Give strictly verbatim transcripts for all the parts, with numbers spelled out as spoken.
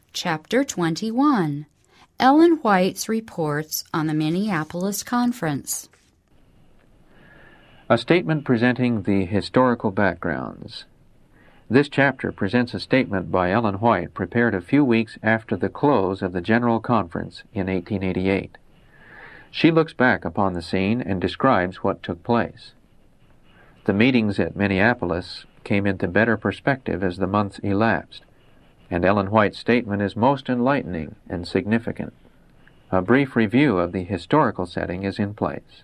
Chapter twenty-one. Ellen White's Reports on the Minneapolis Conference. A statement presenting the historical backgrounds. This chapter presents a statement by Ellen White prepared a few weeks after the close of the General Conference in eighteen eighty-eight. She looks back upon the scene and describes what took place. The meetings at Minneapolis came into better perspective as the months elapsed, and Ellen White's statement is most enlightening and significant. A brief review of the historical setting is in place.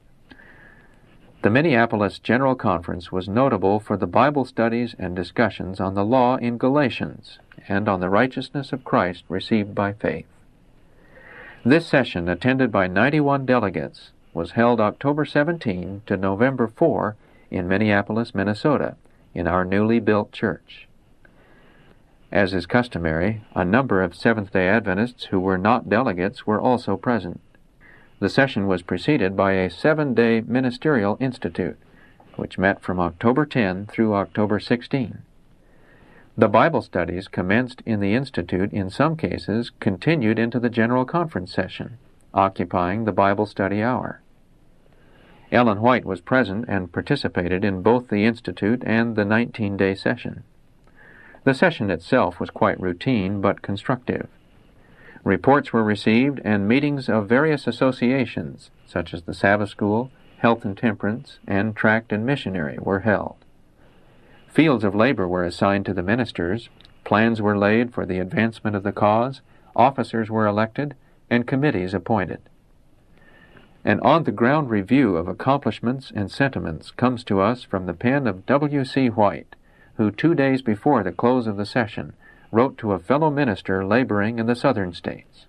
The Minneapolis General Conference was notable for the Bible studies and discussions on the law in Galatians and on the righteousness of Christ received by faith. This session, attended by ninety-one delegates, was held October seventeenth to November fourth in Minneapolis, Minnesota, in our newly built church. As is customary, a number of Seventh-day Adventists who were not delegates were also present. The session was preceded by a seven-day ministerial institute, which met from October tenth through October sixteenth. The Bible studies commenced in the institute in some cases continued into the General Conference session, occupying the Bible study hour. Ellen White was present and participated in both the institute and the nineteen-day session. The session itself was quite routine but constructive. Reports were received and meetings of various associations, such as the Sabbath School, Health and Temperance, and Tract and Missionary, were held. Fields of labor were assigned to the ministers, plans were laid for the advancement of the cause, officers were elected, and committees appointed. An on-the-ground review of accomplishments and sentiments comes to us from the pen of W C White, who two days before the close of the session wrote to a fellow minister laboring in the southern states.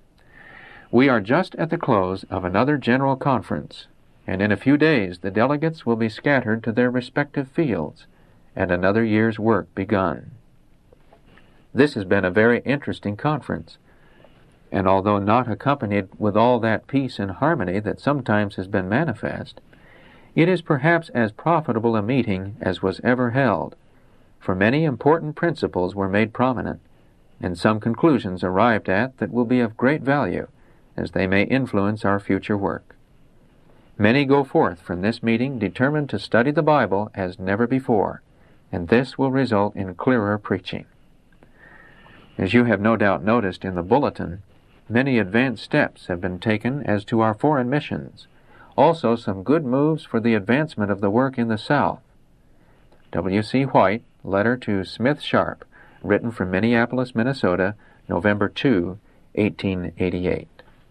We are just at the close of another general conference, and in a few days the delegates will be scattered to their respective fields, and another year's work begun. This has been a very interesting conference, and although not accompanied with all that peace and harmony that sometimes has been manifest, it is perhaps as profitable a meeting as was ever held, for many important principles were made prominent, and some conclusions arrived at that will be of great value, as they may influence our future work. Many go forth from this meeting determined to study the Bible as never before, and this will result in clearer preaching. As you have no doubt noticed in the bulletin, many advanced steps have been taken as to our foreign missions, also some good moves for the advancement of the work in the South. W C White, letter to Smith Sharp, written from Minneapolis, Minnesota, November second, eighteen eighty-eight.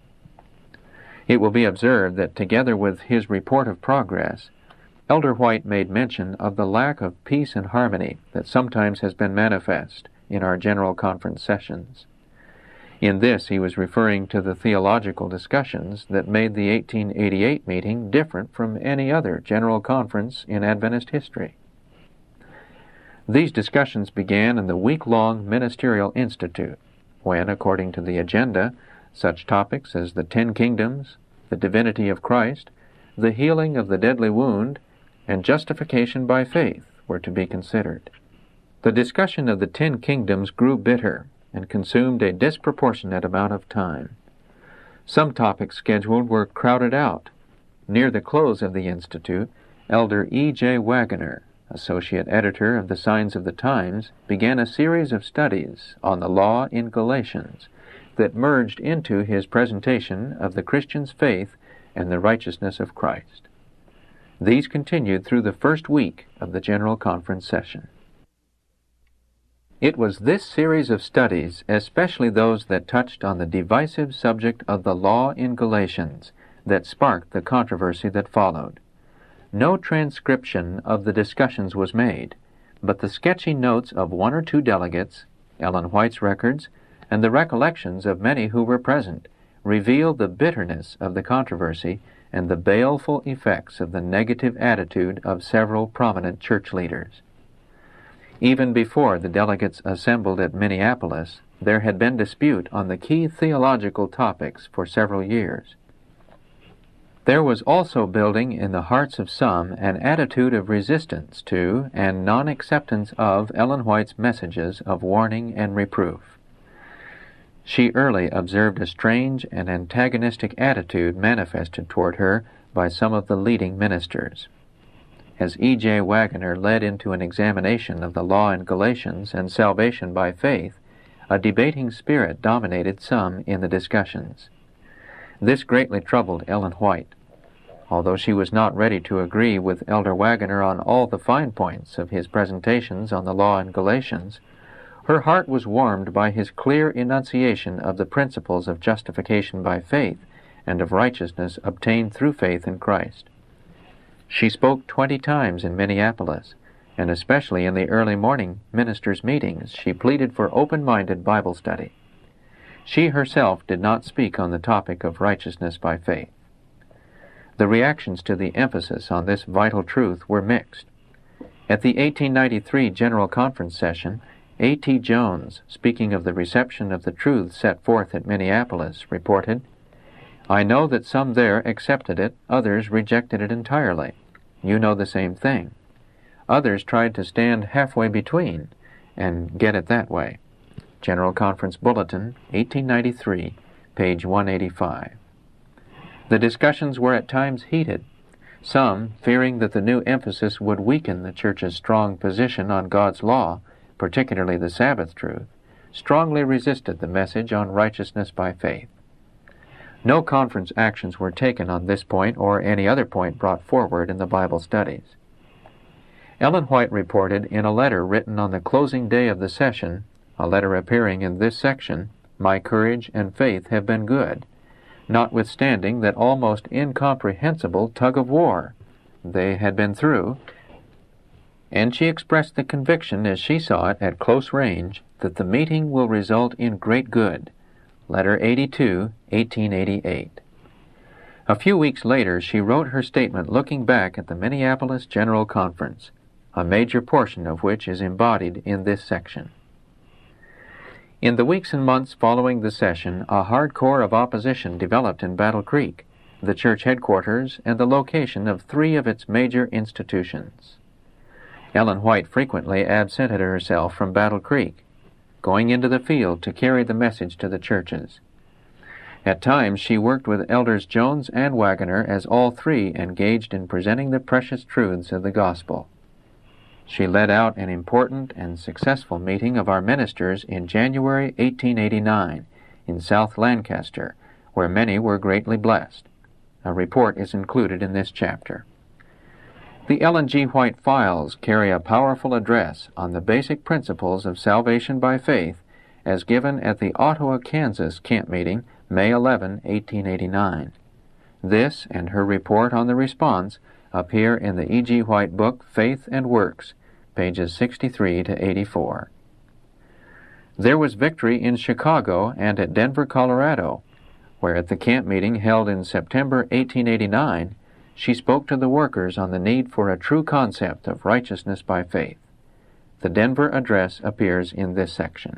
It will be observed that together with his report of progress, Elder White made mention of the lack of peace and harmony that sometimes has been manifest in our General Conference sessions. In this he was referring to the theological discussions that made the eighteen eighty-eight meeting different from any other General Conference in Adventist history. These discussions began in the week-long Ministerial Institute, when, according to the agenda, such topics as the Ten Kingdoms, the divinity of Christ, the healing of the deadly wound, and justification by faith were to be considered. The discussion of the Ten Kingdoms grew bitter and consumed a disproportionate amount of time. Some topics scheduled were crowded out. Near the close of the Institute, Elder E J Wagoner, associate editor of the Signs of the Times, began a series of studies on the law in Galatians that merged into his presentation of the Christian's faith and the righteousness of Christ. These continued through the first week of the General Conference session. It was this series of studies, especially those that touched on the divisive subject of the law in Galatians, that sparked the controversy that followed. No transcription of the discussions was made, but the sketchy notes of one or two delegates, Ellen White's records, and the recollections of many who were present revealed the bitterness of the controversy and the baleful effects of the negative attitude of several prominent church leaders. Even before the delegates assembled at Minneapolis, there had been dispute on the key theological topics for several years. There was also building in the hearts of some an attitude of resistance to and non-acceptance of Ellen White's messages of warning and reproof. She early observed a strange and antagonistic attitude manifested toward her by some of the leading ministers. As E J Waggoner led into an examination of the law in Galatians and salvation by faith, a debating spirit dominated some in the discussions. This greatly troubled Ellen White. Although she was not ready to agree with Elder Waggoner on all the fine points of his presentations on the law in Galatians, her heart was warmed by his clear enunciation of the principles of justification by faith and of righteousness obtained through faith in Christ. She spoke twenty times in Minneapolis, and especially in the early morning ministers' meetings, she pleaded for open-minded Bible study. She herself did not speak on the topic of righteousness by faith. The reactions to the emphasis on this vital truth were mixed. At the eighteen ninety-three General Conference session, A T Jones, speaking of the reception of the truths set forth at Minneapolis, reported, "I know that some there accepted it, others rejected it entirely. You know the same thing. Others tried to stand halfway between and get it that way." General Conference Bulletin, eighteen ninety-three, page one eighty-five. The discussions were at times heated. Some, fearing that the new emphasis would weaken the Church's strong position on God's law, particularly the Sabbath truth, strongly resisted the message on righteousness by faith. No conference actions were taken on this point or any other point brought forward in the Bible studies. Ellen White reported in a letter written on the closing day of the session, a letter appearing in this section, "My courage and faith have been good, notwithstanding that almost incomprehensible tug of war they had been through," and she expressed the conviction as she saw it at close range that the meeting will result in great good. Letter eighty-two, eighteen eighty-eight. A few weeks later, she wrote her statement looking back at the Minneapolis General Conference, a major portion of which is embodied in this section. In the weeks and months following the session, a hard core of opposition developed in Battle Creek, the church headquarters and the location of three of its major institutions. Ellen White frequently absented herself from Battle Creek, going into the field to carry the message to the churches. At times she worked with Elders Jones and Waggoner as all three engaged in presenting the precious truths of the gospel. She led out an important and successful meeting of our ministers in January eighteen eighty-nine in South Lancaster, where many were greatly blessed. A report is included in this chapter. The Ellen G. White Files carry a powerful address on the basic principles of salvation by faith as given at the Ottawa, Kansas camp meeting May eleventh, eighteen eighty-nine. This and her report on the response appear in the E G. White book Faith and Works, pages sixty-three to eighty-four. There was victory in Chicago and at Denver, Colorado, where at the camp meeting held in September eighteen eighty-nine, she spoke to the workers on the need for a true concept of righteousness by faith. The Denver address appears in this section.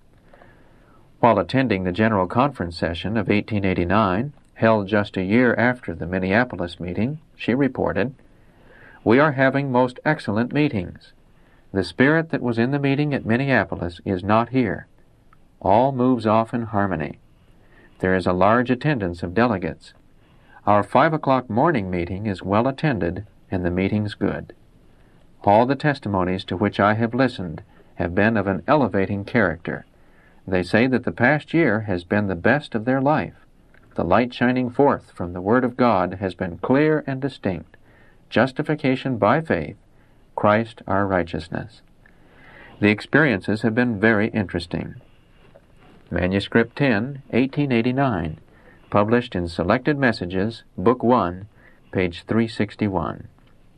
While attending the General Conference session of eighteen eighty-nine, held just a year after the Minneapolis meeting, she reported, "We are having most excellent meetings. The spirit that was in the meeting at Minneapolis is not here. All moves off in harmony. There is a large attendance of delegates. Our five o'clock morning meeting is well attended, and the meeting's good. All the testimonies to which I have listened have been of an elevating character. They say that the past year has been the best of their life. The light shining forth from the Word of God has been clear and distinct. Justification by faith, Christ our righteousness. The experiences have been very interesting." Manuscript ten, eighteen eighty-nine, published in Selected Messages, Book one, page three sixty-one.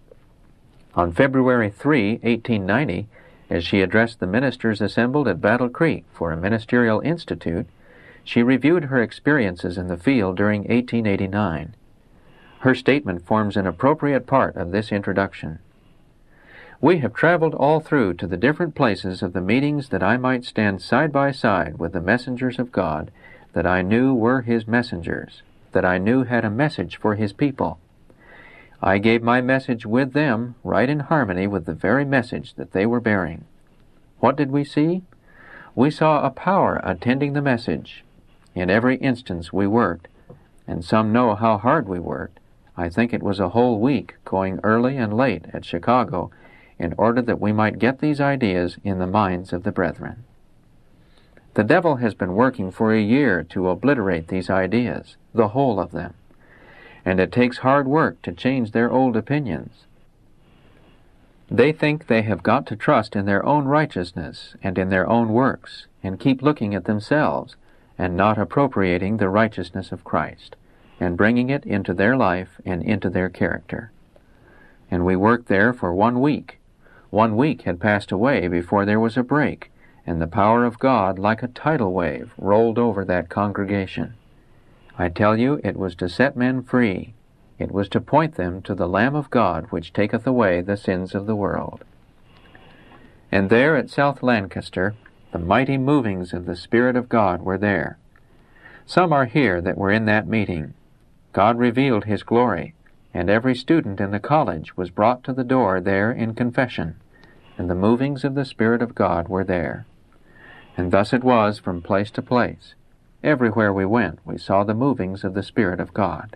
On February third, eighteen ninety, as she addressed the ministers assembled at Battle Creek for a ministerial institute, she reviewed her experiences in the field during eighteen eighty-nine. Her statement forms an appropriate part of this introduction. "We have traveled all through to the different places of the meetings that I might stand side by side with the messengers of God that I knew were His messengers, that I knew had a message for His people. I gave my message with them right in harmony with the very message that they were bearing. What did we see? We saw a power attending the message. In every instance we worked, and some know how hard we worked. I think it was a whole week, going early and late at Chicago, in order that we might get these ideas in the minds of the brethren. The devil has been working for a year to obliterate these ideas, the whole of them, and it takes hard work to change their old opinions. They think they have got to trust in their own righteousness and in their own works, and keep looking at themselves, and not appropriating the righteousness of Christ, and bringing it into their life and into their character. And we worked there for one week. One week had passed away before there was a break, and the power of God, like a tidal wave, rolled over that congregation. I tell you, it was to set men free. It was to point them to the Lamb of God, which taketh away the sins of the world. And there at South Lancaster, the mighty movings of the Spirit of God were there. Some are here that were in that meeting. God revealed His glory, and every student in the college was brought to the door there in confession, and the movings of the Spirit of God were there. And thus it was from place to place. Everywhere we went, we saw the movings of the Spirit of God.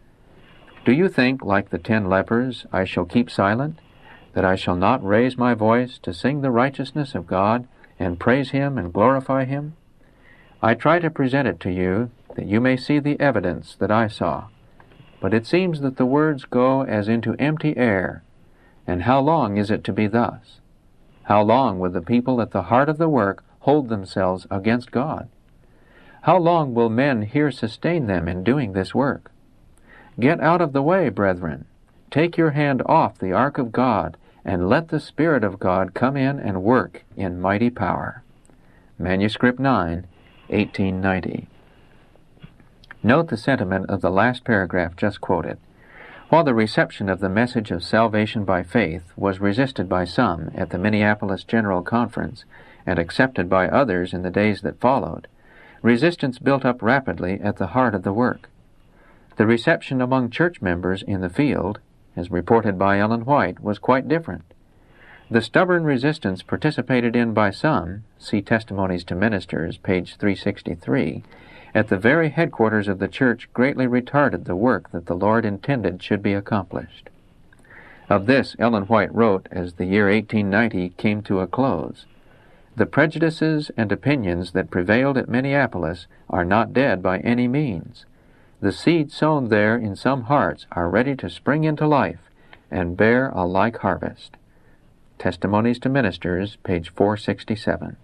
Do you think, like the ten lepers, I shall keep silent, that I shall not raise my voice to sing the righteousness of God, and praise Him and glorify Him? I try to present it to you, that you may see the evidence that I saw. But it seems that the words go as into empty air. And how long is it to be thus? How long will the people at the heart of the work hold themselves against God? How long will men here sustain them in doing this work? Get out of the way, brethren. Take your hand off the ark of God, and let the Spirit of God come in and work in mighty power. Manuscript nine, eighteen ninety. Note the sentiment of the last paragraph just quoted. While the reception of the message of salvation by faith was resisted by some at the Minneapolis General Conference and accepted by others in the days that followed, resistance built up rapidly at the heart of the work. The reception among church members in the field, as reported by Ellen White, was quite different. The stubborn resistance participated in by some, see Testimonies to Ministers, page three sixty-three, at the very headquarters of the church greatly retarded the work that the Lord intended should be accomplished. Of this Ellen White wrote as the year eighteen ninety came to a close. The prejudices and opinions that prevailed at Minneapolis are not dead by any means. The seeds sown there in some hearts are ready to spring into life and bear a like harvest. Testimonies to Ministers, page four sixty-seven.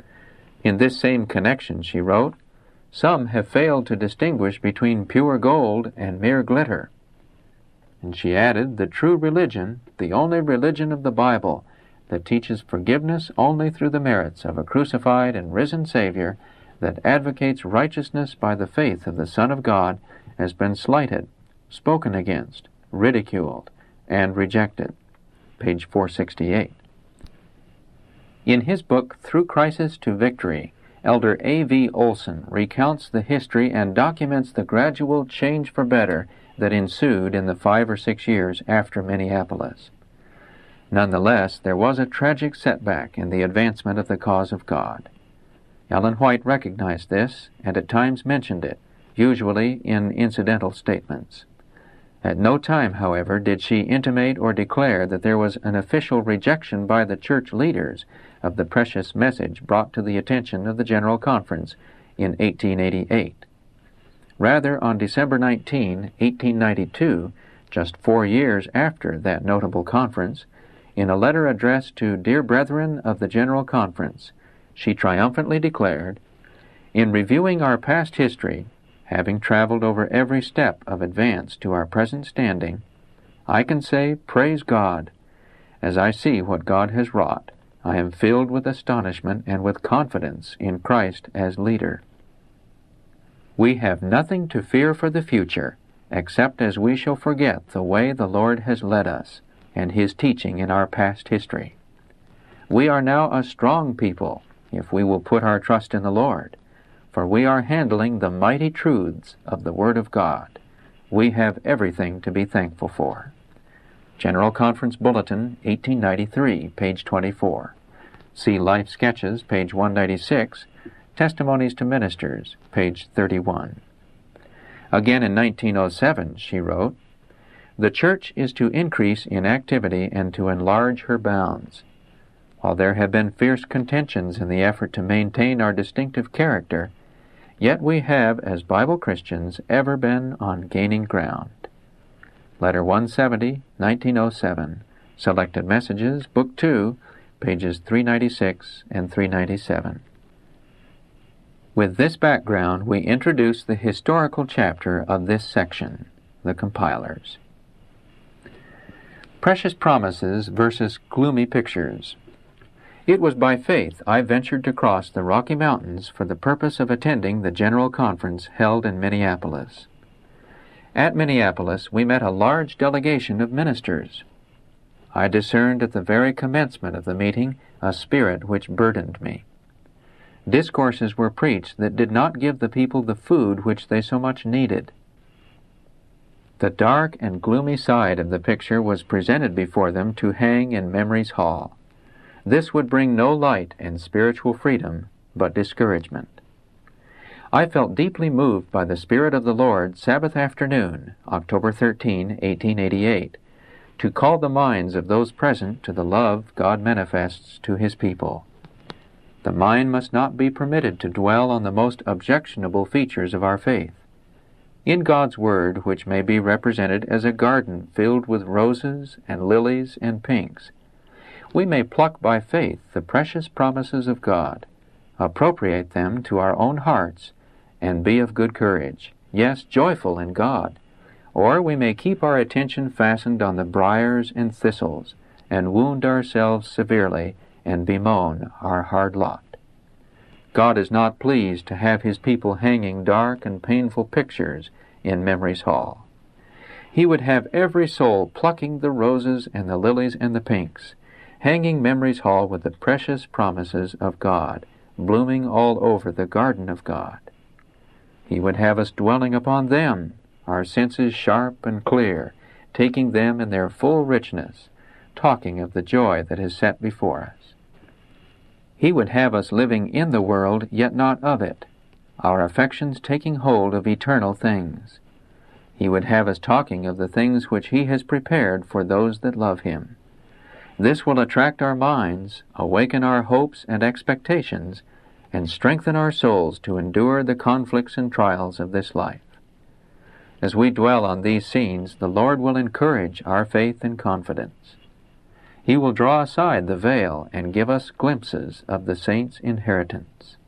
In this same connection she wrote, "Some have failed to distinguish between pure gold and mere glitter." And she added, "The true religion, the only religion of the Bible, that teaches forgiveness only through the merits of a crucified and risen Savior, that advocates righteousness by the faith of the Son of God, has been slighted, spoken against, ridiculed, and rejected." Page four sixty-eight. In his book, Through Crisis to Victory, Elder A V Olson recounts the history and documents the gradual change for better that ensued in the five or six years after Minneapolis. Nonetheless, there was a tragic setback in the advancement of the cause of God. Ellen White recognized this and at times mentioned it, usually in incidental statements. At no time, however, did she intimate or declare that there was an official rejection by the church leaders of the precious message brought to the attention of the General Conference in eighteen eighty-eight. Rather, on December nineteenth, eighteen ninety-two, just four years after that notable conference, in a letter addressed to Dear Brethren of the General Conference, she triumphantly declared, "In reviewing our past history, having traveled over every step of advance to our present standing, I can say, praise God. As I see what God has wrought, I am filled with astonishment and with confidence in Christ as leader. We have nothing to fear for the future, except as we shall forget the way the Lord has led us, and His teaching in our past history. We are now a strong people, if we will put our trust in the Lord, for we are handling the mighty truths of the Word of God. We have everything to be thankful for." General Conference Bulletin, eighteen ninety-three, page twenty-four. See Life Sketches, page one ninety-six, Testimonies to Ministers, page thirty-one. Again in nineteen oh seven, she wrote, "The Church is to increase in activity and to enlarge her bounds. While there have been fierce contentions in the effort to maintain our distinctive character, yet we have, as Bible Christians, ever been on gaining ground." Letter one seventy, nineteen oh seven, Selected Messages, Book two, pages three ninety-six and three ninety-seven. With this background, we introduce the historical chapter of this section, the compilers. Precious Promises versus Gloomy Pictures. It was by faith I ventured to cross the Rocky Mountains for the purpose of attending the General Conference held in Minneapolis. At Minneapolis, we met a large delegation of ministers. I discerned at the very commencement of the meeting a spirit which burdened me. Discourses were preached that did not give the people the food which they so much needed. The dark and gloomy side of the picture was presented before them to hang in Memory's Hall. This would bring no light and spiritual freedom, but discouragement. I felt deeply moved by the Spirit of the Lord Sabbath afternoon, October thirteenth, eighteen eighty-eight, to call the minds of those present to the love God manifests to His people. The mind must not be permitted to dwell on the most objectionable features of our faith. In God's Word, which may be represented as a garden filled with roses and lilies and pinks, we may pluck by faith the precious promises of God, appropriate them to our own hearts, and be of good courage, yes, joyful in God. Or we may keep our attention fastened on the briars and thistles, and wound ourselves severely, and bemoan our hard lot. God is not pleased to have His people hanging dark and painful pictures in Memory's Hall. He would have every soul plucking the roses and the lilies and the pinks, hanging Memory's Hall with the precious promises of God, blooming all over the garden of God. He would have us dwelling upon them, our senses sharp and clear, taking them in their full richness, talking of the joy that is set before us. He would have us living in the world, yet not of it, our affections taking hold of eternal things. He would have us talking of the things which He has prepared for those that love Him. This will attract our minds, awaken our hopes and expectations, and strengthen our souls to endure the conflicts and trials of this life. As we dwell on these scenes, the Lord will encourage our faith and confidence. He will draw aside the veil and give us glimpses of the saints' inheritance.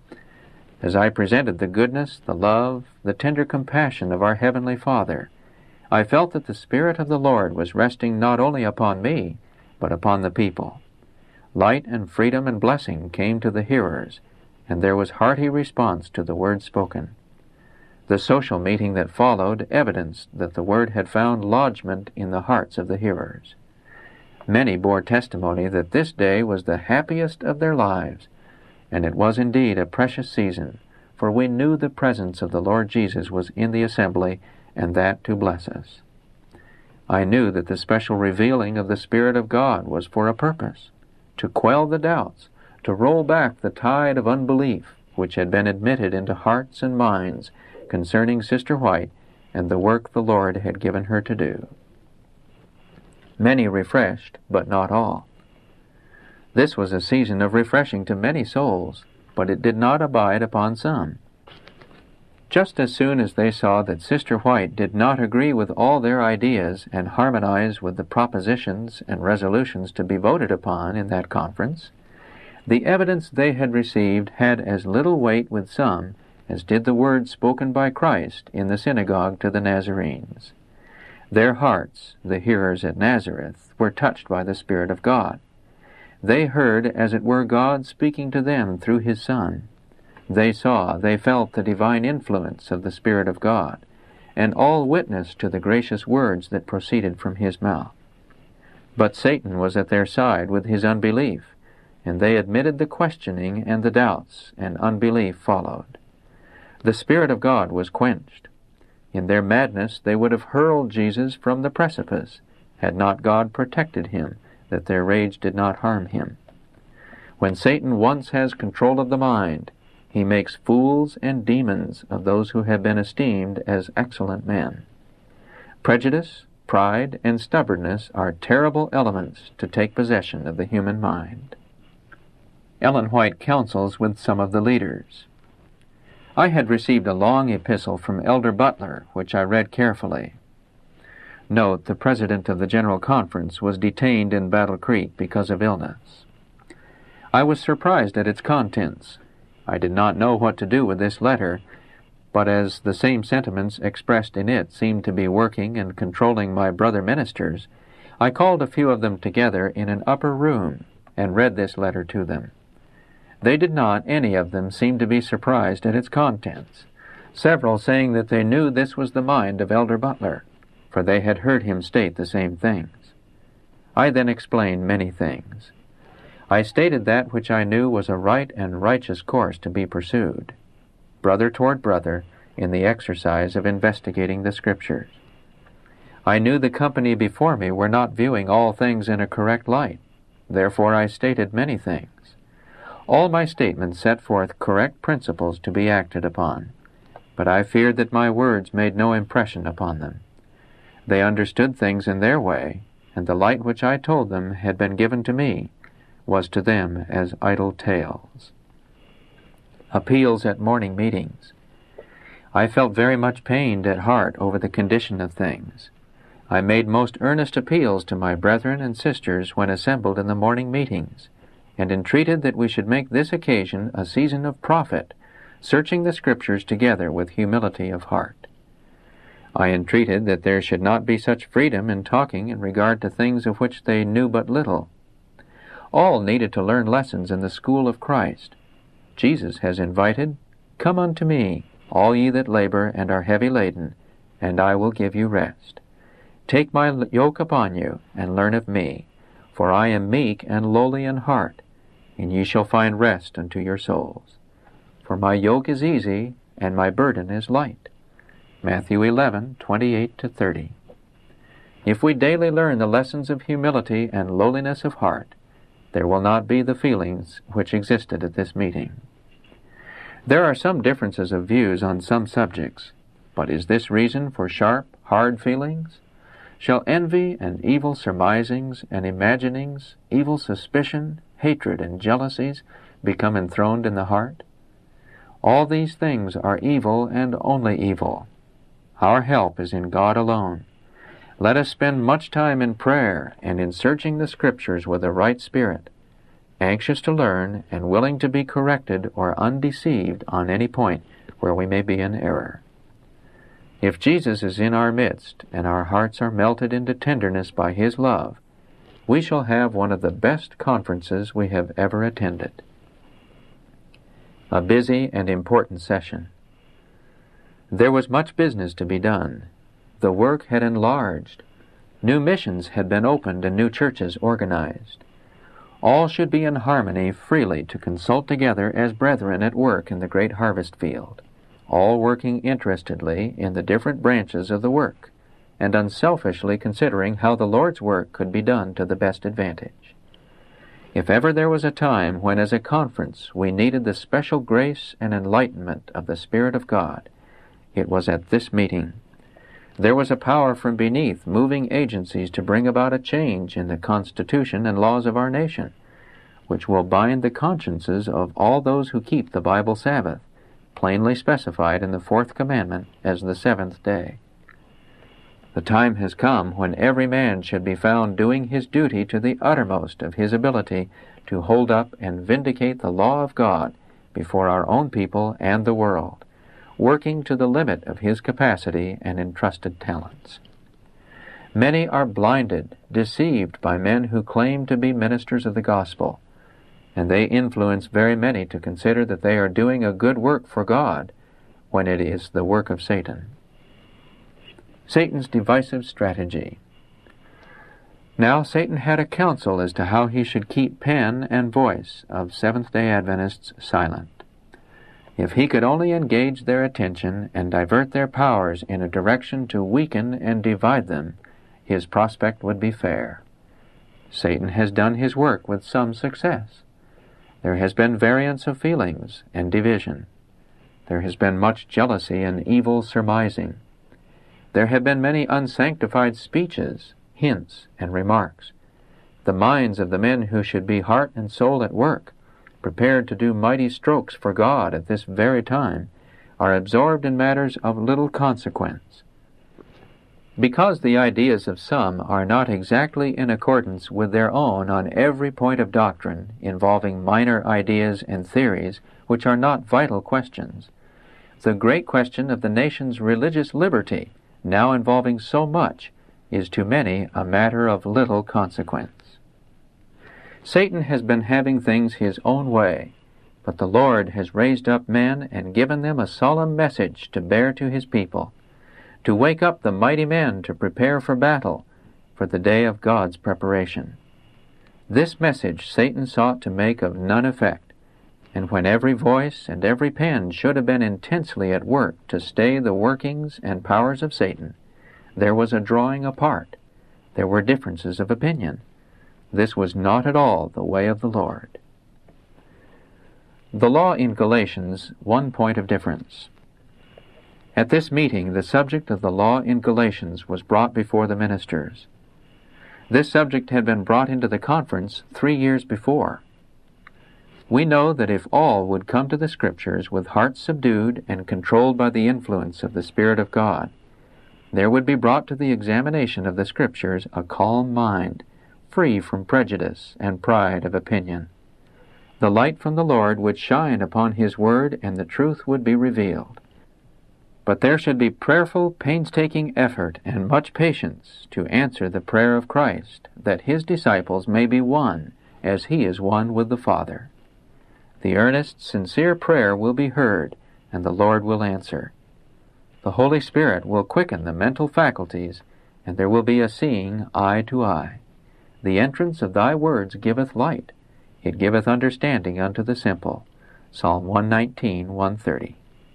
As I presented the goodness, the love, the tender compassion of our Heavenly Father, I felt that the Spirit of the Lord was resting not only upon me, but upon the people. Light and freedom and blessing came to the hearers, and there was hearty response to the word spoken. The social meeting that followed evidenced that the word had found lodgment in the hearts of the hearers. Many bore testimony that this day was the happiest of their lives, and it was indeed a precious season, for we knew the presence of the Lord Jesus was in the assembly, and that to bless us. I knew that the special revealing of the Spirit of God was for a purpose, to quell the doubts, to roll back the tide of unbelief which had been admitted into hearts and minds concerning Sister White and the work the Lord had given her to do. Many refreshed, but not all. This was a season of refreshing to many souls, but it did not abide upon some. Just as soon as they saw that Sister White did not agree with all their ideas and harmonize with the propositions and resolutions to be voted upon in that conference, the evidence they had received had as little weight with some as did the words spoken by Christ in the synagogue to the Nazarenes. Their hearts, the hearers at Nazareth, were touched by the Spirit of God. They heard, as it were, God speaking to them through His Son. They saw, they felt the divine influence of the Spirit of God, and all witnessed to the gracious words that proceeded from His mouth. But Satan was at their side with his unbelief, and they admitted the questioning and the doubts, and unbelief followed. The Spirit of God was quenched. In their madness they would have hurled Jesus from the precipice, had not God protected Him, that their rage did not harm Him. When Satan once has control of the mind, he makes fools and demons of those who have been esteemed as excellent men. Prejudice, pride, and stubbornness are terrible elements to take possession of the human mind. Ellen White counsels with some of the leaders. I had received a long epistle from Elder Butler, which I read carefully. Note, the president of the General Conference was detained in Battle Creek because of illness. I was surprised at its contents. I did not know what to do with this letter, but as the same sentiments expressed in it seemed to be working and controlling my brother ministers, I called a few of them together in an upper room and read this letter to them. They did not, any of them, seem to be surprised at its contents, several saying that they knew this was the mind of Elder Butler, for they had heard him state the same things. I then explained many things. I stated that which I knew was a right and righteous course to be pursued, brother toward brother, in the exercise of investigating the Scriptures. I knew the company before me were not viewing all things in a correct light. Therefore I stated many things. All my statements set forth correct principles to be acted upon, but I feared that my words made no impression upon them. They understood things in their way, and the light which I told them had been given to me was to them as idle tales. Appeals at morning meetings. I felt very much pained at heart over the condition of things. I made most earnest appeals to my brethren and sisters when assembled in the morning meetings, and entreated that we should make this occasion a season of profit, searching the Scriptures together with humility of heart. I entreated that there should not be such freedom in talking in regard to things of which they knew but little. All needed to learn lessons in the school of Christ. Jesus has invited, "Come unto me, all ye that labor and are heavy laden, and I will give you rest. Take my yoke upon you, and learn of me, for I am meek and lowly in heart, and ye shall find rest unto your souls. For my yoke is easy, and my burden is light." Matthew eleven, twenty-eight to thirty. If we daily learn the lessons of humility and lowliness of heart, there will not be the feelings which existed at this meeting. There are some differences of views on some subjects, but is this reason for sharp, hard feelings? Shall envy and evil surmisings and imaginings, evil suspicion, hatred and jealousies become enthroned in the heart? All these things are evil and only evil. Our help is in God alone. Let us spend much time in prayer and in searching the Scriptures with a right spirit, anxious to learn and willing to be corrected or undeceived on any point where we may be in error. If Jesus is in our midst and our hearts are melted into tenderness by His love, we shall have one of the best conferences we have ever attended. A busy and important session. There was much business to be done. The work had enlarged. New missions had been opened and new churches organized. All should be in harmony freely to consult together as brethren at work in the great harvest field, all working interestedly in the different branches of the work, and unselfishly considering how the Lord's work could be done to the best advantage. If ever there was a time when as a conference we needed the special grace and enlightenment of the Spirit of God, it was at this meeting. There was a power from beneath moving agencies to bring about a change in the constitution and laws of our nation, which will bind the consciences of all those who keep the Bible Sabbath, plainly specified in the fourth commandment as the seventh day. The time has come when every man should be found doing his duty to the uttermost of his ability to hold up and vindicate the law of God before our own people and the world, working to the limit of his capacity and entrusted talents. Many are blinded, deceived by men who claim to be ministers of the gospel, and they influence very many to consider that they are doing a good work for God when it is the work of Satan. Satan's divisive strategy. Now Satan had a counsel as to how he should keep pen and voice of Seventh-day Adventists silent. If he could only engage their attention and divert their powers in a direction to weaken and divide them, his prospect would be fair. Satan has done his work with some success. There has been variance of feelings and division. There has been much jealousy and evil surmising. There have been many unsanctified speeches, hints, and remarks. The minds of the men who should be heart and soul at work, prepared to do mighty strokes for God at this very time, are absorbed in matters of little consequence. Because the ideas of some are not exactly in accordance with their own on every point of doctrine, involving minor ideas and theories which are not vital questions, the great question of the nation's religious liberty, now involving so much, is to many a matter of little consequence. Satan has been having things his own way, but the Lord has raised up men and given them a solemn message to bear to his people, to wake up the mighty men to prepare for battle, for the day of God's preparation. This message Satan sought to make of none effect, and when every voice and every pen should have been intensely at work to stay the workings and powers of Satan, there was a drawing apart. There were differences of opinion. This was not at all the way of the Lord. The law in Galatians, one point of difference. At this meeting, the subject of the law in Galatians was brought before the ministers. This subject had been brought into the conference three years before. We know that if all would come to the Scriptures with hearts subdued and controlled by the influence of the Spirit of God, there would be brought to the examination of the Scriptures a calm mind, free from prejudice and pride of opinion. The light from the Lord would shine upon His Word, and the truth would be revealed. But there should be prayerful, painstaking effort and much patience to answer the prayer of Christ, that His disciples may be one, as He is one with the Father. The earnest, sincere prayer will be heard, and the Lord will answer. The Holy Spirit will quicken the mental faculties, and there will be a seeing eye to eye. The entrance of thy words giveth light. It giveth understanding unto the simple. Psalm one nineteen, one thirty.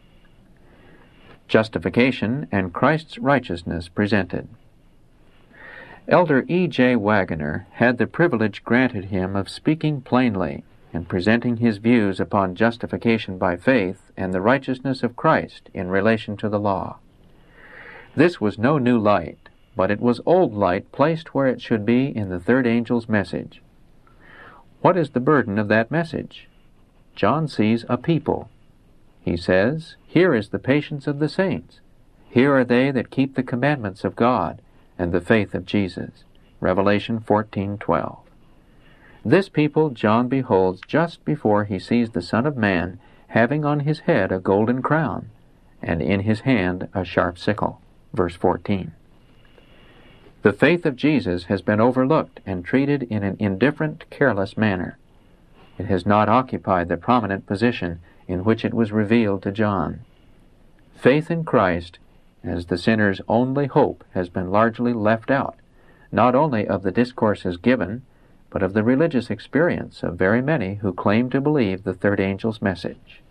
Justification and Christ's righteousness presented. Elder E J Wagoner had the privilege granted him of speaking plainly and presenting his views upon justification by faith and the righteousness of Christ in relation to the law. This was no new light, but it was old light placed where it should be in the third angel's message. What is the burden of that message? John sees a people. He says, "Here is the patience of the saints. Here are they that keep the commandments of God and the faith of Jesus." Revelation fourteen twelve. This people John beholds just before he sees the Son of Man having on his head a golden crown, and in his hand a sharp sickle. Verse fourteen. The faith of Jesus has been overlooked and treated in an indifferent, careless manner. It has not occupied the prominent position in which it was revealed to John. Faith in Christ, as the sinner's only hope, has been largely left out, not only of the discourses given, but of the religious experience of very many who claim to believe the third angel's message.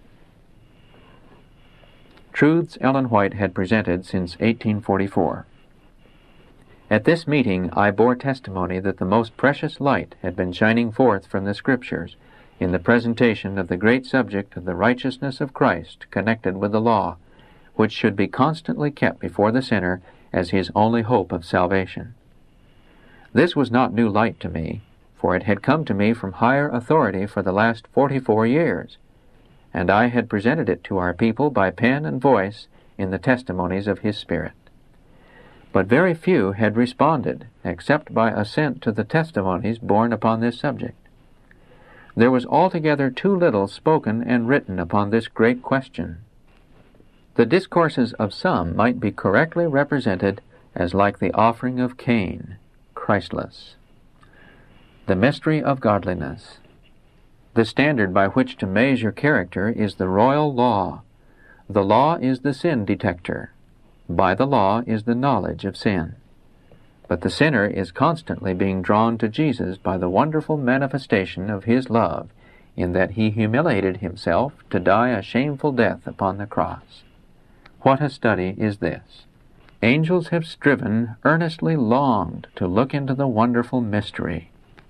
Truths Ellen White had presented since eighteen forty-four. At this meeting I bore testimony that the most precious light had been shining forth from the Scriptures in the presentation of the great subject of the righteousness of Christ connected with the law, which should be constantly kept before the sinner as his only hope of salvation. This was not new light to me, for it had come to me from higher authority for the last forty-four years, and I had presented it to our people by pen and voice in the testimonies of His Spirit. But very few had responded, except by assent to the testimonies borne upon this subject. There was altogether too little spoken and written upon this great question. The discourses of some might be correctly represented as like the offering of Cain, Christless. The mystery of godliness. The standard by which to measure character is the royal law. The law is the sin detector. By the law is the knowledge of sin. But the sinner is constantly being drawn to Jesus by the wonderful manifestation of His love, in that He humiliated Himself to die a shameful death upon the cross. What a study is this! Angels have striven, earnestly longed, to look into the wonderful mystery.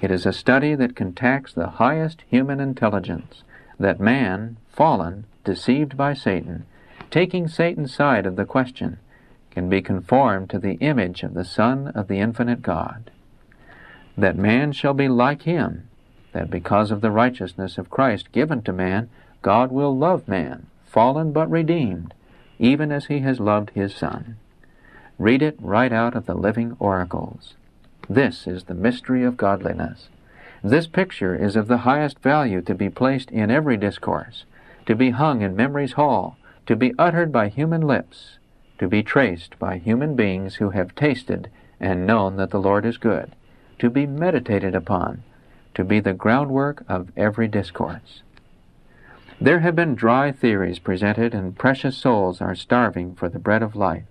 It is a study that can tax the highest human intelligence, that man, fallen, deceived by Satan, taking Satan's side of the question, can be conformed to the image of the Son of the infinite God. That man shall be like him, that because of the righteousness of Christ given to man, God will love man, fallen but redeemed, even as he has loved his Son. Read it right out of the Living Oracles. This is the mystery of godliness. This picture is of the highest value to be placed in every discourse, to be hung in memory's hall, to be uttered by human lips, to be traced by human beings who have tasted and known that the Lord is good, to be meditated upon, to be the groundwork of every discourse. There have been dry theories presented, and precious souls are starving for the bread of life.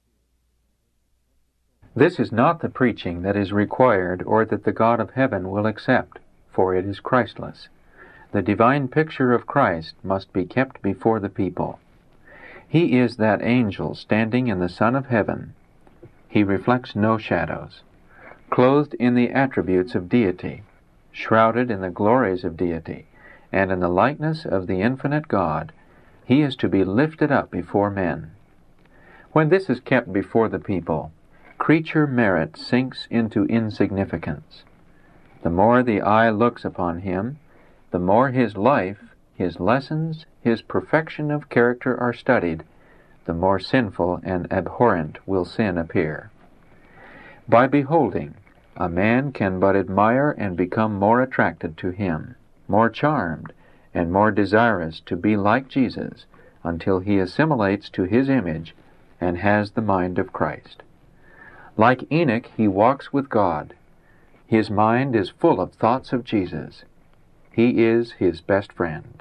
This is not the preaching that is required or that the God of heaven will accept, for it is Christless. The divine picture of Christ must be kept before the people. He is that angel standing in the sun of heaven. He reflects no shadows. Clothed in the attributes of deity, shrouded in the glories of deity, and in the likeness of the infinite God, he is to be lifted up before men. When this is kept before the people, creature merit sinks into insignificance. The more the eye looks upon him, the more his life, his lessons, his perfection of character are studied, the more sinful and abhorrent will sin appear. By beholding, a man can but admire and become more attracted to him, more charmed, and more desirous to be like Jesus, until he assimilates to his image and has the mind of Christ. Like Enoch, he walks with God. His mind is full of thoughts of Jesus. He is his best friend.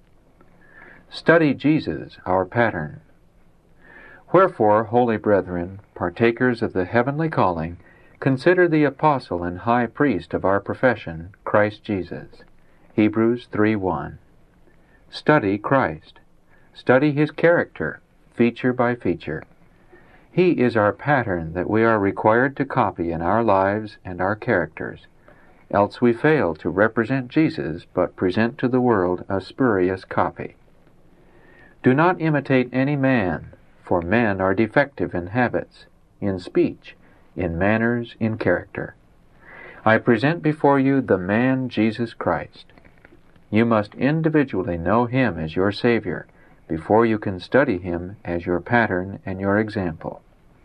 Study Jesus, our pattern. Wherefore, holy brethren, partakers of the heavenly calling, consider the apostle and high priest of our profession, Christ Jesus. Hebrews three one. Study Christ. Study his character, feature by feature. He is our pattern that we are required to copy in our lives and our characters, else we fail to represent Jesus, but present to the world a spurious copy. Do not imitate any man, for men are defective in habits, in speech, in manners, in character. I present before you the man Jesus Christ. You must individually know him as your Savior, before you can study him as your pattern and your example.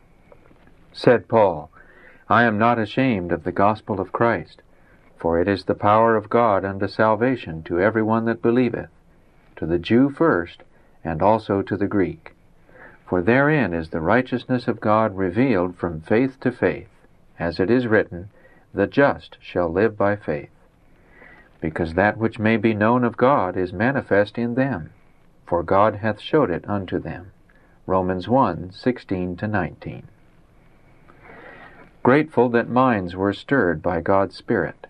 Said Paul, I am not ashamed of the gospel of Christ, for it is the power of God unto salvation to every one that believeth, to the Jew first, and also to the Greek. For therein is the righteousness of God revealed from faith to faith, as it is written, the just shall live by faith. Because that which may be known of God is manifest in them, for God hath showed it unto them. Romans one sixteen to nineteen. Grateful that minds were stirred by God's Spirit.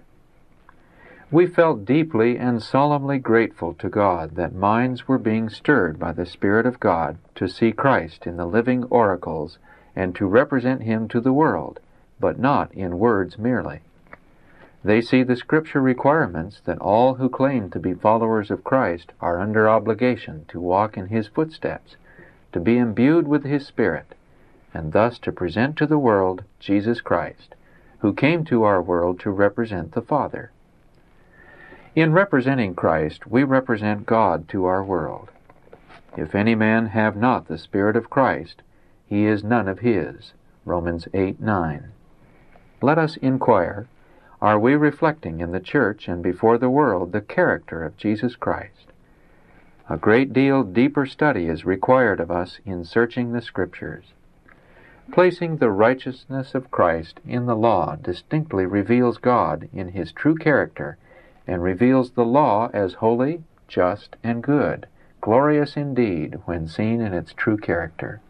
We felt deeply and solemnly grateful to God that minds were being stirred by the Spirit of God to see Christ in the living oracles and to represent him to the world, but not in words merely. They see the Scripture requirements that all who claim to be followers of Christ are under obligation to walk in his footsteps, to be imbued with his Spirit, and thus to present to the world Jesus Christ, who came to our world to represent the Father. In representing Christ, we represent God to our world. If any man have not the Spirit of Christ, he is none of his. Romans eight nine. Let us inquire, are we reflecting in the church and before the world the character of Jesus Christ? A great deal deeper study is required of us in searching the Scriptures. Placing the righteousness of Christ in the law distinctly reveals God in his true character and reveals the law as holy, just, and good, glorious indeed when seen in its true character.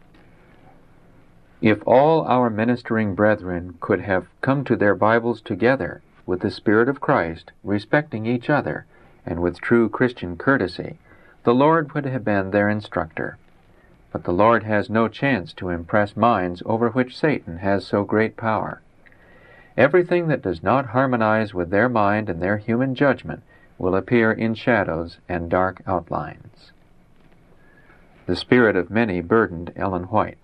If all our ministering brethren could have come to their Bibles together with the Spirit of Christ, respecting each other, and with true Christian courtesy, the Lord would have been their instructor. But the Lord has no chance to impress minds over which Satan has so great power. Everything that does not harmonize with their mind and their human judgment will appear in shadows and dark outlines. The spirit of many burdened Ellen White.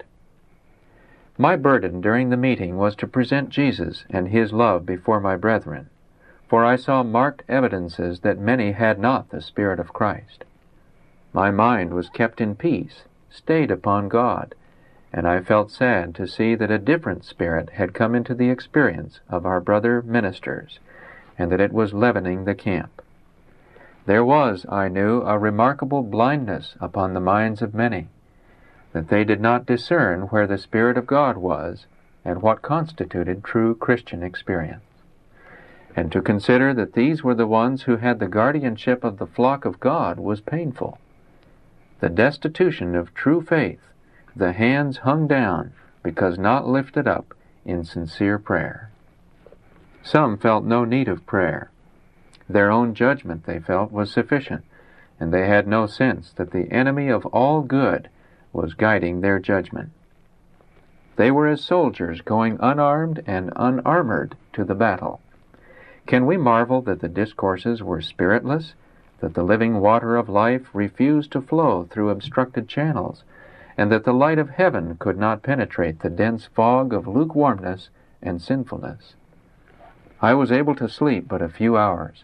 My burden during the meeting was to present Jesus and His love before my brethren, for I saw marked evidences that many had not the Spirit of Christ. My mind was kept in peace, stayed upon God, and I felt sad to see that a different spirit had come into the experience of our brother ministers, and that it was leavening the camp. There was, I knew, a remarkable blindness upon the minds of many, that they did not discern where the Spirit of God was and what constituted true Christian experience. And to consider that these were the ones who had the guardianship of the flock of God was painful. The destitution of true faith, the hands hung down because not lifted up in sincere prayer. Some felt no need of prayer. Their own judgment, they felt, was sufficient, and they had no sense that the enemy of all good was guiding their judgment. They were as soldiers going unarmed and unarmored to the battle. Can we marvel that the discourses were spiritless, that the living water of life refused to flow through obstructed channels, and that the light of heaven could not penetrate the dense fog of lukewarmness and sinfulness? I was able to sleep but a few hours.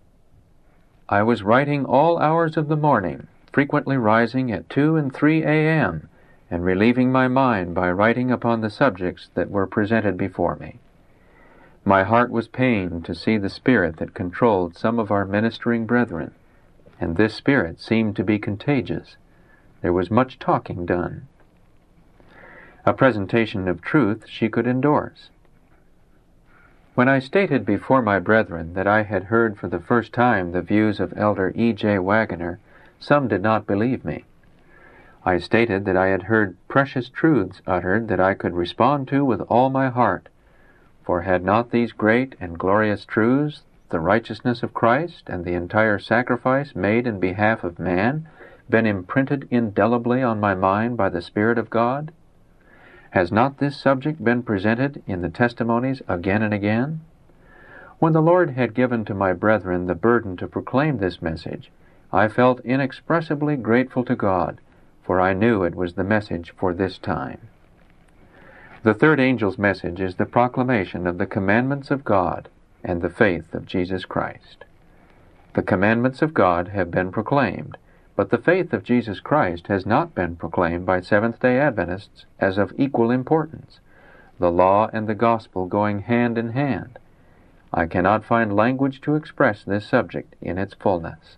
I was writing all hours of the morning, frequently rising at two and three a m, and relieving my mind by writing upon the subjects that were presented before me. My heart was pained to see the spirit that controlled some of our ministering brethren, and this spirit seemed to be contagious. There was much talking done. A presentation of truth she could endorse. When I stated before my brethren that I had heard for the first time the views of Elder E J Wagoner, some did not believe me. I stated that I had heard precious truths uttered that I could respond to with all my heart, for had not these great and glorious truths, the righteousness of Christ and the entire sacrifice made in behalf of man, been imprinted indelibly on my mind by the Spirit of God? Has not this subject been presented in the testimonies again and again? When the Lord had given to my brethren the burden to proclaim this message, I felt inexpressibly grateful to God, for I knew it was the message for this time. The third angel's message is the proclamation of the commandments of God and the faith of Jesus Christ. The commandments of God have been proclaimed, but the faith of Jesus Christ has not been proclaimed by Seventh-day Adventists as of equal importance, the law and the gospel going hand in hand. I cannot find language to express this subject in its fullness.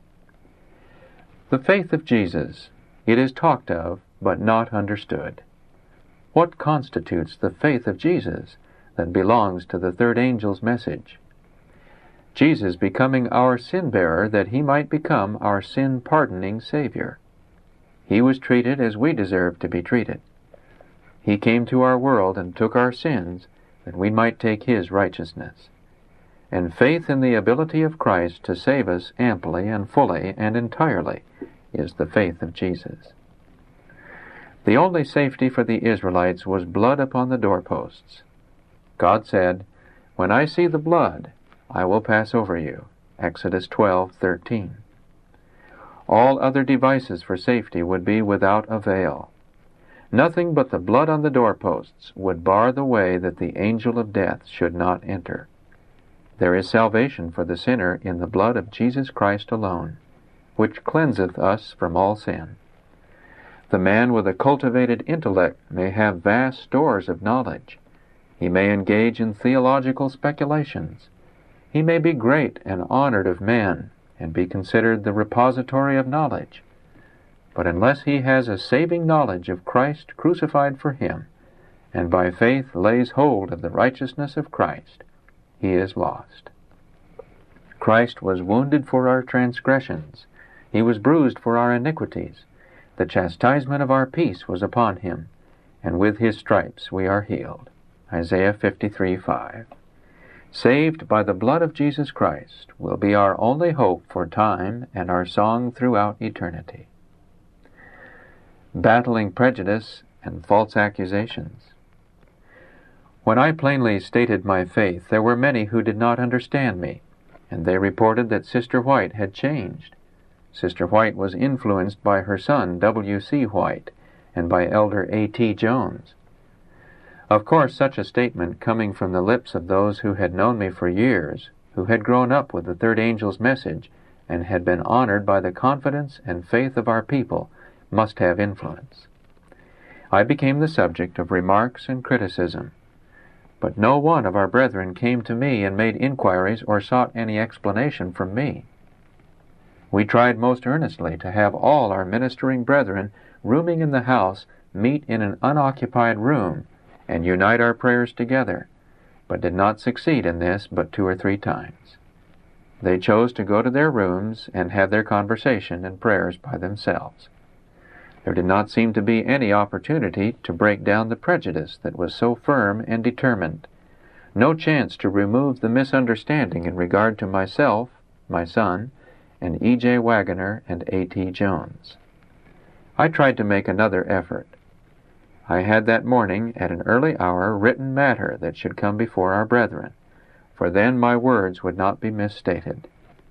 The faith of Jesus. It is talked of, but not understood. What constitutes the faith of Jesus that belongs to the third angel's message? Jesus becoming our sin-bearer that He might become our sin-pardoning Savior. He was treated as we deserve to be treated. He came to our world and took our sins that we might take His righteousness. And faith in the ability of Christ to save us amply and fully and entirely is the faith of Jesus. The only safety for the Israelites was blood upon the doorposts. God said, "When I see the blood, I will pass over you." Exodus twelve thirteen. All other devices for safety would be without avail. Nothing but the blood on the doorposts would bar the way that the angel of death should not enter. There is salvation for the sinner in the blood of Jesus Christ alone, which cleanseth us from all sin. The man with a cultivated intellect may have vast stores of knowledge. He may engage in theological speculations. He may be great and honored of men, and be considered the repository of knowledge. But unless he has a saving knowledge of Christ crucified for him, and by faith lays hold of the righteousness of Christ, he is lost. Christ was wounded for our transgressions. He was bruised for our iniquities. The chastisement of our peace was upon Him, and with His stripes we are healed. Isaiah fifty-three five. Saved by the blood of Jesus Christ will be our only hope for time and our song throughout eternity. Battling prejudice and false accusations. When I plainly stated my faith, there were many who did not understand me, and they reported that Sister White had changed. Sister White was influenced by her son, W C White, and by Elder A T Jones. Of course, such a statement coming from the lips of those who had known me for years, who had grown up with the third angel's message, and had been honored by the confidence and faith of our people, must have influence. I became the subject of remarks and criticism, but no one of our brethren came to me and made inquiries or sought any explanation from me. We tried most earnestly to have all our ministering brethren rooming in the house meet in an unoccupied room and unite our prayers together, but did not succeed in this but two or three times. They chose to go to their rooms and have their conversation and prayers by themselves. There did not seem to be any opportunity to break down the prejudice that was so firm and determined, no chance to remove the misunderstanding in regard to myself, my son, and E J Wagoner and A T Jones. I tried to make another effort. I had that morning, at an early hour, written matter that should come before our brethren, for then my words would not be misstated.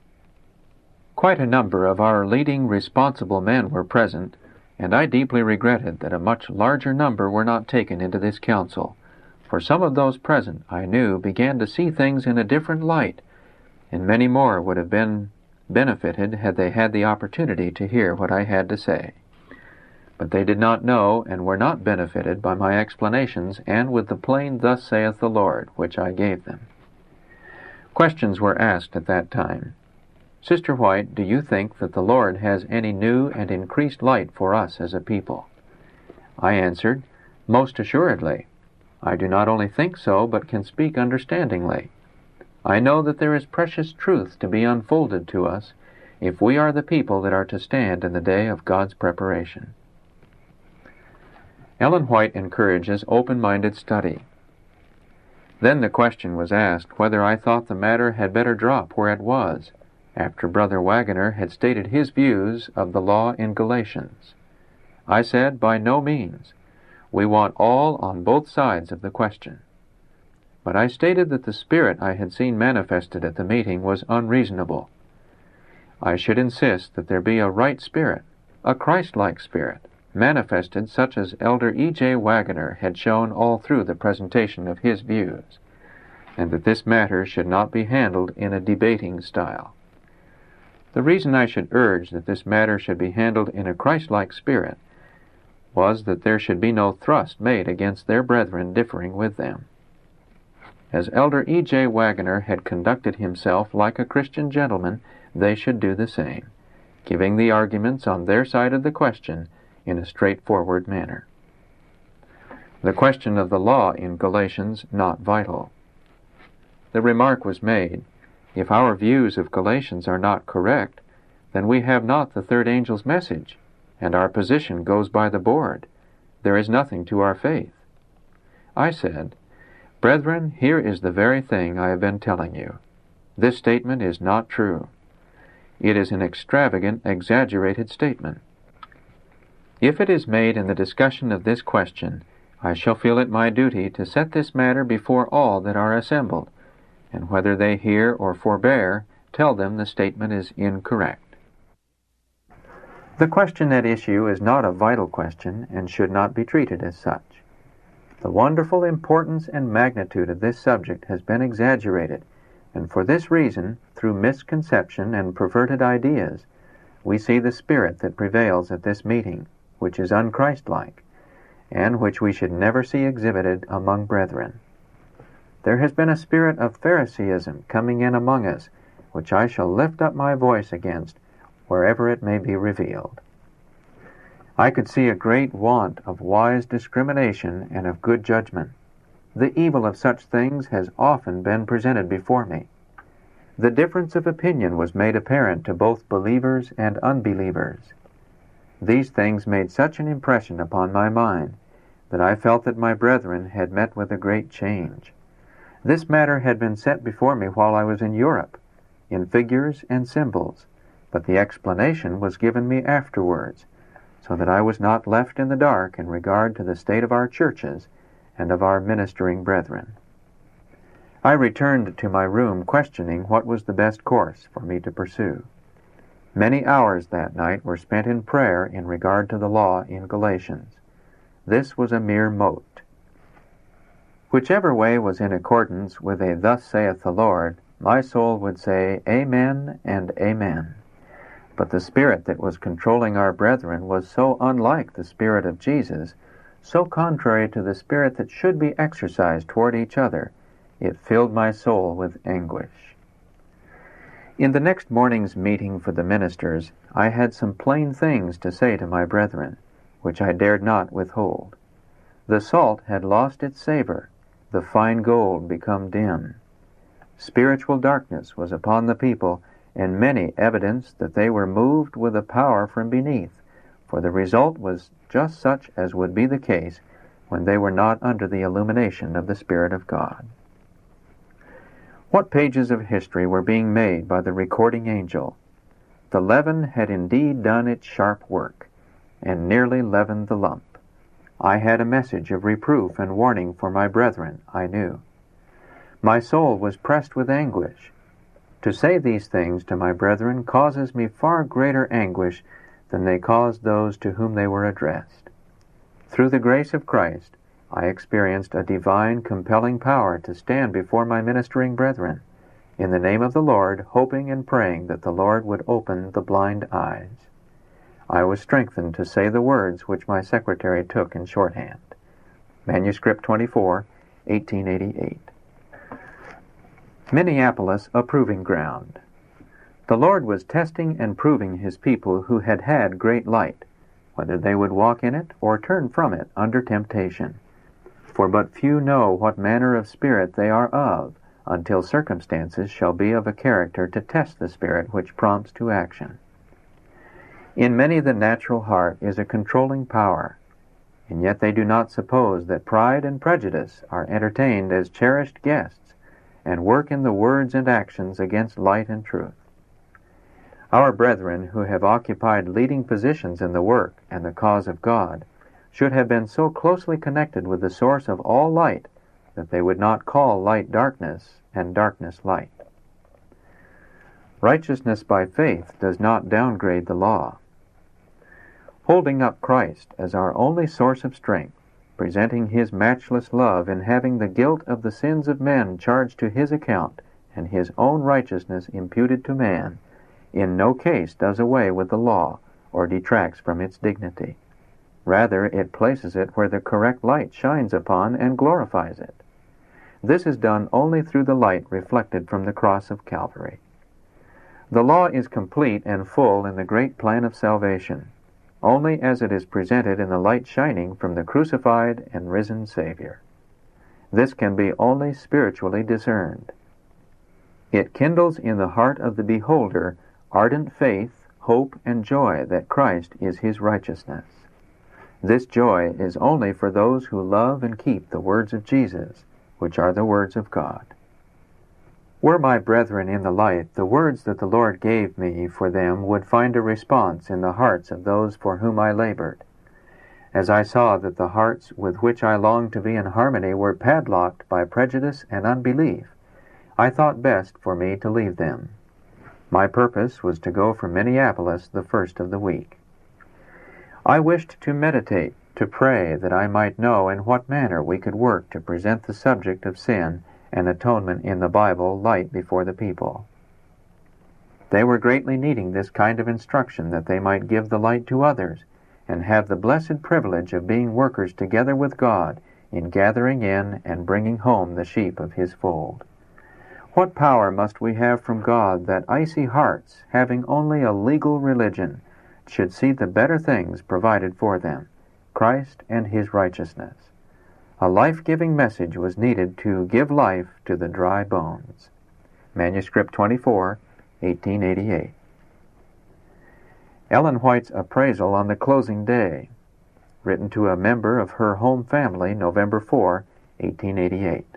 Quite a number of our leading responsible men were present, and I deeply regretted that a much larger number were not taken into this council, for some of those present, I knew, began to see things in a different light, and many more would have been benefited had they had the opportunity to hear what I had to say. But they did not know and were not benefited by my explanations and with the plain "Thus saith the Lord," which I gave them. Questions were asked at that time. Sister White, do you think that the Lord has any new and increased light for us as a people? I answered, most assuredly. I do not only think so, but can speak understandingly. I know that there is precious truth to be unfolded to us if we are the people that are to stand in the day of God's preparation. Ellen White encourages open-minded study. Then the question was asked whether I thought the matter had better drop where it was, after Brother Wagoner had stated his views of the law in Galatians. I said, by no means. We want all on both sides of the question. But I stated that the spirit I had seen manifested at the meeting was unreasonable. I should insist that there be a right spirit, a Christ-like spirit, manifested such as Elder E J Wagoner had shown all through the presentation of his views, and that this matter should not be handled in a debating style. The reason I should urge that this matter should be handled in a Christ-like spirit was that there should be no thrust made against their brethren differing with them. As Elder E J Wagoner had conducted himself like a Christian gentleman, they should do the same, giving the arguments on their side of the question in a straightforward manner. The question of the law in Galatians not vital. The remark was made, if our views of Galatians are not correct, then we have not the third angel's message, and our position goes by the board. There is nothing to our faith. I said, Brethren, here is the very thing I have been telling you. This statement is not true. It is an extravagant, exaggerated statement. If it is made in the discussion of this question, I shall feel it my duty to set this matter before all that are assembled, and whether they hear or forbear, tell them the statement is incorrect. The question at issue is not a vital question and should not be treated as such. The wonderful importance and magnitude of this subject has been exaggerated, and for this reason, through misconception and perverted ideas, we see the spirit that prevails at this meeting, which is unchristlike, and which we should never see exhibited among brethren. There has been a spirit of Phariseeism coming in among us, which I shall lift up my voice against wherever it may be revealed. I could see a great want of wise discrimination and of good judgment. The evil of such things has often been presented before me. The difference of opinion was made apparent to both believers and unbelievers. These things made such an impression upon my mind that I felt that my brethren had met with a great change. This matter had been set before me while I was in Europe, in figures and symbols, but the explanation was given me afterwards, so that I was not left in the dark in regard to the state of our churches and of our ministering brethren. I returned to my room questioning what was the best course for me to pursue. Many hours that night were spent in prayer in regard to the law in Galatians. This was a mere mote. Whichever way was in accordance with a "Thus saith the Lord," my soul would say, Amen and Amen. But the spirit that was controlling our brethren was so unlike the Spirit of Jesus, so contrary to the spirit that should be exercised toward each other, it filled my soul with anguish. In the next morning's meeting for the ministers, I had some plain things to say to my brethren, which I dared not withhold. The salt had lost its savor, the fine gold become dim. Spiritual darkness was upon the people, and many evidenced that they were moved with a power from beneath, for the result was just such as would be the case when they were not under the illumination of the Spirit of God. What pages of history were being made by the recording angel! The leaven had indeed done its sharp work, and nearly leavened the lump. I had a message of reproof and warning for my brethren, I knew. My soul was pressed with anguish. To say these things to my brethren causes me far greater anguish than they caused those to whom they were addressed. Through the grace of Christ, I experienced a divine, compelling power to stand before my ministering brethren, in the name of the Lord, hoping and praying that the Lord would open the blind eyes. I was strengthened to say the words which my secretary took in shorthand. Manuscript twenty-four, eighteen eighty-eight. Minneapolis, a proving ground. The Lord was testing and proving His people who had had great light, whether they would walk in it or turn from it under temptation. For but few know what manner of spirit they are of, until circumstances shall be of a character to test the spirit which prompts to action. In many the natural heart is a controlling power, and yet they do not suppose that pride and prejudice are entertained as cherished guests, and work in the words and actions against light and truth. Our brethren who have occupied leading positions in the work and the cause of God should have been so closely connected with the source of all light that they would not call light darkness and darkness light. Righteousness by faith does not downgrade the law. Holding up Christ as our only source of strength, presenting His matchless love in having the guilt of the sins of men charged to His account and His own righteousness imputed to man, in no case does away with the law or detracts from its dignity. Rather, it places it where the correct light shines upon and glorifies it. This is done only through the light reflected from the cross of Calvary. The law is complete and full in the great plan of salvation, only as it is presented in the light shining from the crucified and risen Savior. This can be only spiritually discerned. It kindles in the heart of the beholder ardent faith, hope, and joy that Christ is his righteousness. This joy is only for those who love and keep the words of Jesus, which are the words of God. Were my brethren in the light, the words that the Lord gave me for them would find a response in the hearts of those for whom I labored. As I saw that the hearts with which I longed to be in harmony were padlocked by prejudice and unbelief, I thought best for me to leave them. My purpose was to go from Minneapolis the first of the week. I wished to meditate, to pray that I might know in what manner we could work to present the subject of sin and atonement in the Bible light before the people. They were greatly needing this kind of instruction that they might give the light to others and have the blessed privilege of being workers together with God in gathering in and bringing home the sheep of His fold. What power must we have from God that icy hearts, having only a legal religion, should see the better things provided for them, Christ and His righteousness. A life-giving message was needed to give life to the dry bones. Manuscript twenty-four, eighteen eighty-eight. Ellen White's appraisal on the closing day, written to a member of her home family, November fourth, eighteen eighty-eight.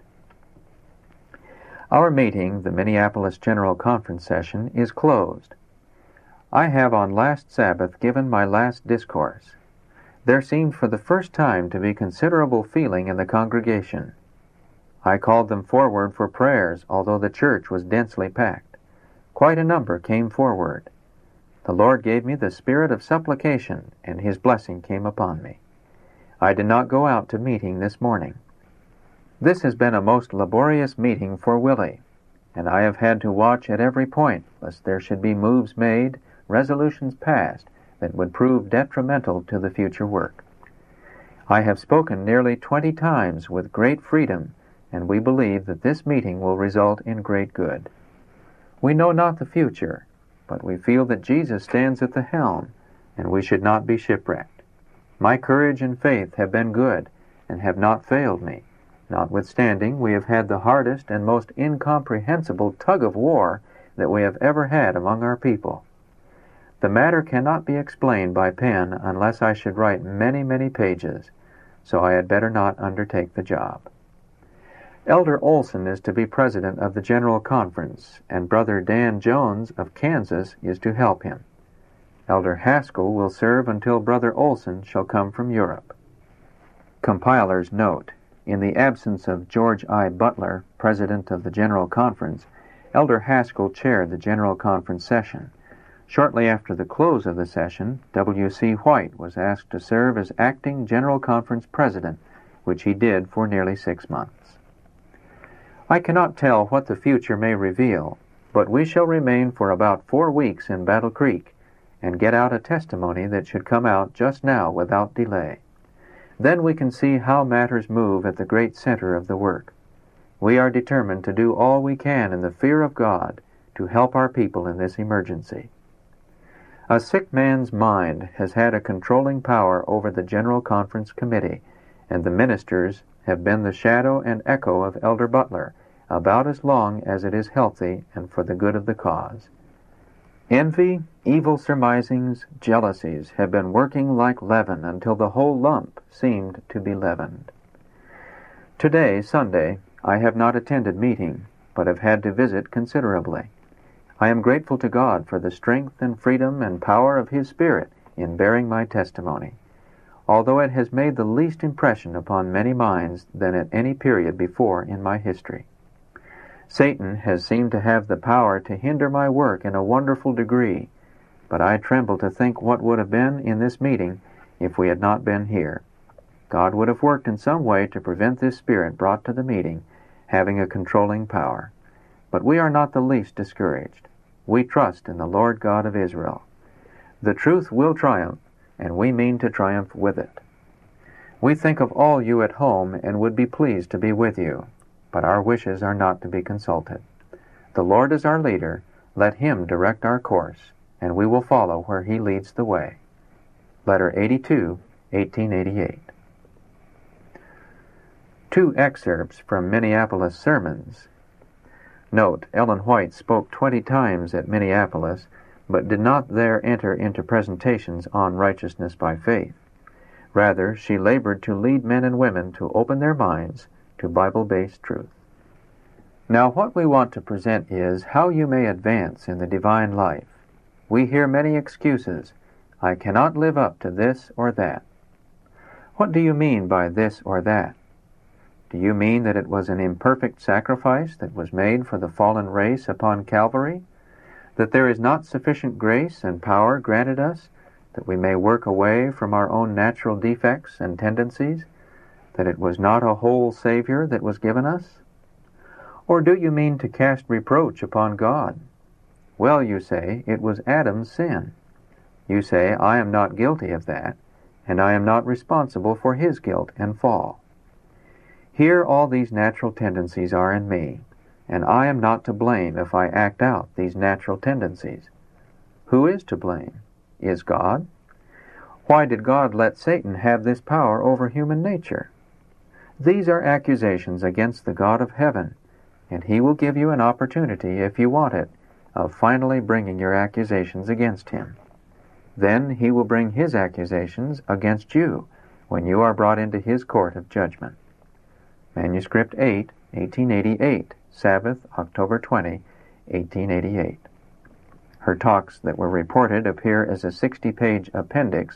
Our meeting, the Minneapolis General Conference session, is closed. I have on last Sabbath given my last discourse. There seemed for the first time to be considerable feeling in the congregation. I called them forward for prayers, although the church was densely packed. Quite a number came forward. The Lord gave me the spirit of supplication, and His blessing came upon me. I did not go out to meeting this morning. This has been a most laborious meeting for Willie, and I have had to watch at every point, lest there should be moves made, resolutions passed, that would prove detrimental to the future work. I have spoken nearly twenty times with great freedom, and we believe that this meeting will result in great good. We know not the future, but we feel that Jesus stands at the helm, and we should not be shipwrecked. My courage and faith have been good, and have not failed me. Notwithstanding, we have had the hardest and most incomprehensible tug of war that we have ever had among our people. The matter cannot be explained by pen unless I should write many, many pages, so I had better not undertake the job. Elder Olson is to be president of the General Conference, and Brother Dan Jones of Kansas is to help him. Elder Haskell will serve until Brother Olson shall come from Europe. Compiler's note: in the absence of George I. Butler, president of the General Conference, Elder Haskell chaired the General Conference session. Shortly after the close of the session, W C White was asked to serve as acting General Conference president, which he did for nearly six months. I cannot tell what the future may reveal, but we shall remain for about four weeks in Battle Creek and get out a testimony that should come out just now without delay. Then we can see how matters move at the great center of the work. We are determined to do all we can in the fear of God to help our people in this emergency. A sick man's mind has had a controlling power over the General Conference Committee, and the ministers have been the shadow and echo of Elder Butler about as long as it is healthy and for the good of the cause. Envy, evil surmisings, jealousies have been working like leaven until the whole lump seemed to be leavened. Today, Sunday, I have not attended meeting, but have had to visit considerably. I am grateful to God for the strength and freedom and power of His Spirit in bearing my testimony, although it has made the least impression upon many minds than at any period before in my history. Satan has seemed to have the power to hinder my work in a wonderful degree, but I tremble to think what would have been in this meeting if we had not been here. God would have worked in some way to prevent this spirit brought to the meeting having a controlling power. But we are not the least discouraged. We trust in the Lord God of Israel. The truth will triumph, and we mean to triumph with it. We think of all you at home and would be pleased to be with you, but our wishes are not to be consulted. The Lord is our leader. Let Him direct our course, and we will follow where He leads the way. Letter eighty-two, eighteen eighty-eight. Two excerpts from Minneapolis sermons. Note, Ellen White spoke twenty times at Minneapolis, but did not there enter into presentations on righteousness by faith. Rather, she labored to lead men and women to open their minds to Bible-based truth. Now, what we want to present is how you may advance in the divine life. We hear many excuses. I cannot live up to this or that. What do you mean by this or that? Do you mean that it was an imperfect sacrifice that was made for the fallen race upon Calvary? That there is not sufficient grace and power granted us that we may work away from our own natural defects and tendencies? That it was not a whole Savior that was given us? Or do you mean to cast reproach upon God? Well, you say, it was Adam's sin. You say, I am not guilty of that, and I am not responsible for his guilt and fall. Here all these natural tendencies are in me, and I am not to blame if I act out these natural tendencies. Who is to blame? Is God? Why did God let Satan have this power over human nature? These are accusations against the God of heaven, and He will give you an opportunity, if you want it, of finally bringing your accusations against Him. Then He will bring His accusations against you when you are brought into His court of judgment. Manuscript eight, eighteen eighty-eight, Sabbath, October twentieth, eighteen eighty-eight. Her talks that were reported appear as a sixty-page appendix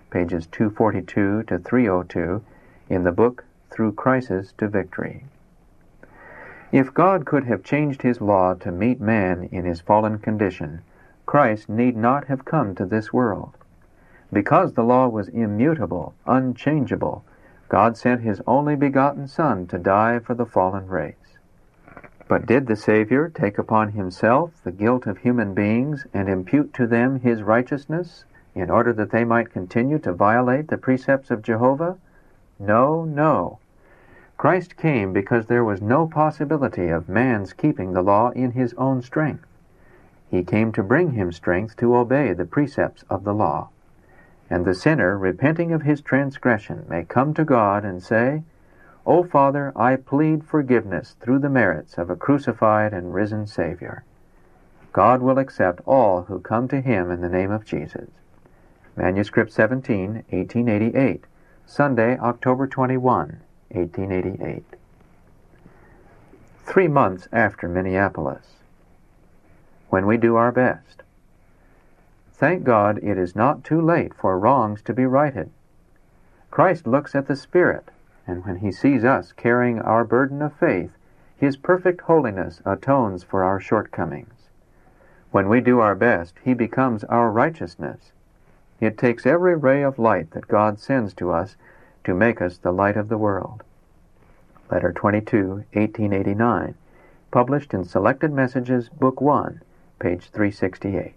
pages two forty-two to three oh two, in the book Through Crisis to Victory. If God could have changed his law to meet man in his fallen condition, Christ need not have come to this world. Because the law was immutable, unchangeable, God sent his only begotten Son to die for the fallen race. But did the Savior take upon himself the guilt of human beings and impute to them his righteousness in order that they might continue to violate the precepts of Jehovah? No, no. Christ came because there was no possibility of man's keeping the law in his own strength. He came to bring him strength to obey the precepts of the law. And the sinner, repenting of his transgression, may come to God and say, O Father, I plead forgiveness through the merits of a crucified and risen Savior. God will accept all who come to him in the name of Jesus. Manuscript seventeen, eighteen eighty-eight, Sunday, October twenty-first, eighteen eighty-eight. Three months after Minneapolis. When we do our best. Thank God it is not too late for wrongs to be righted. Christ looks at the Spirit, and when he sees us carrying our burden of faith, his perfect holiness atones for our shortcomings. When we do our best, he becomes our righteousness. It takes every ray of light that God sends to us to make us the light of the world. Letter twenty-two, eighteen eighty-nine, published in Selected Messages, Book one, page three sixty-eight.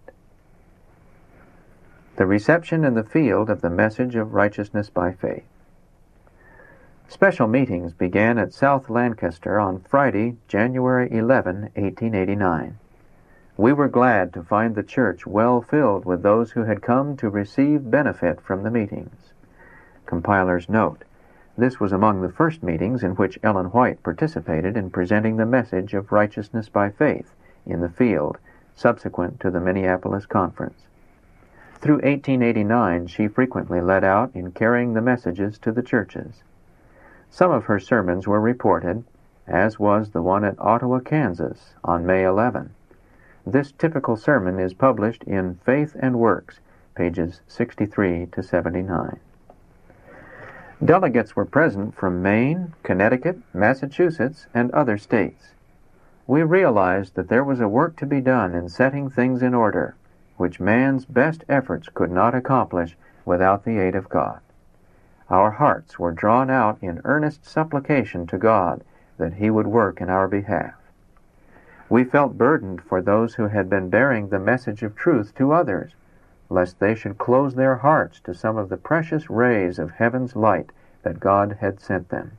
The reception in the field of the message of righteousness by faith. Special meetings began at South Lancaster on Friday, January eleventh, eighteen eighty-nine. We were glad to find the church well filled with those who had come to receive benefit from the meetings. Compiler's note: this was among the first meetings in which Ellen White participated in presenting the message of righteousness by faith in the field, subsequent to the Minneapolis Conference. Through eighteen eighty-nine, she frequently led out in carrying the messages to the churches. Some of her sermons were reported, as was the one at Ottawa, Kansas, on May eleventh. This typical sermon is published in Faith and Works, pages sixty-three to seventy-nine. Delegates were present from Maine, Connecticut, Massachusetts, and other states. We realized that there was a work to be done in setting things in order, which man's best efforts could not accomplish without the aid of God. Our hearts were drawn out in earnest supplication to God that he would work in our behalf. We felt burdened for those who had been bearing the message of truth to others, lest they should close their hearts to some of the precious rays of heaven's light that God had sent them.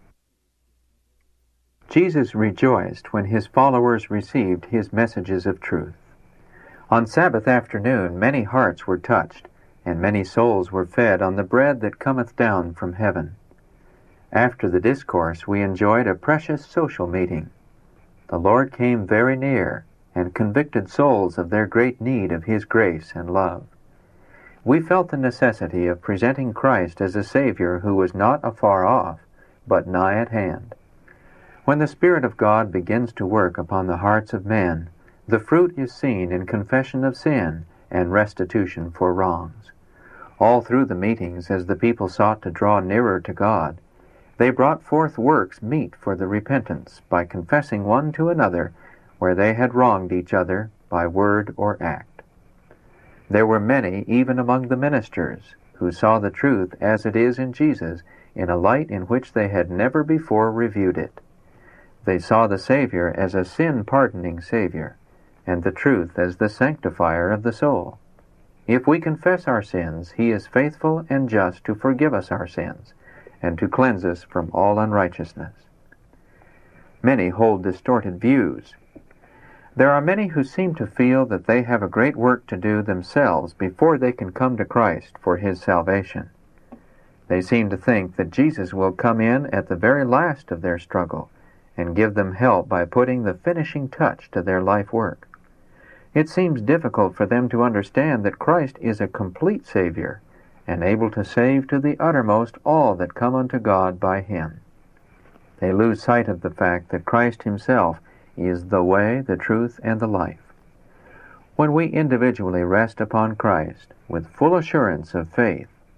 Jesus rejoiced when his followers received his messages of truth. On Sabbath afternoon many hearts were touched, and many souls were fed on the bread that cometh down from heaven. After the discourse we enjoyed a precious social meeting. The Lord came very near, and convicted souls of their great need of his grace and love. We felt the necessity of presenting Christ as a Savior who was not afar off, but nigh at hand. When the Spirit of God begins to work upon the hearts of men, the fruit is seen in confession of sin and restitution for wrongs. All through the meetings, as the people sought to draw nearer to God, they brought forth works meet for the repentance by confessing one to another where they had wronged each other by word or act. There were many, even among the ministers, who saw the truth as it is in Jesus in a light in which they had never before reviewed it. They saw the Savior as a sin-pardoning Savior, and the truth as the sanctifier of the soul. If we confess our sins, he is faithful and just to forgive us our sins, and to cleanse us from all unrighteousness. Many hold distorted views. There are many who seem to feel that they have a great work to do themselves before they can come to Christ for his salvation. They seem to think that Jesus will come in at the very last of their struggle and give them help by putting the finishing touch to their life work. It seems difficult for them to understand that Christ is a complete Savior, and able to save to the uttermost all that come unto God by him. They lose sight of the fact that Christ himself is the way, the truth, and the life. When we individually rest upon Christ with full assurance of faith,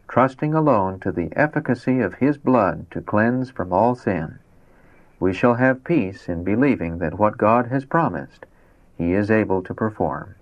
trusting alone to the efficacy of His blood to cleanse from all sin, we shall have peace in believing that what God has promised, He is able to perform.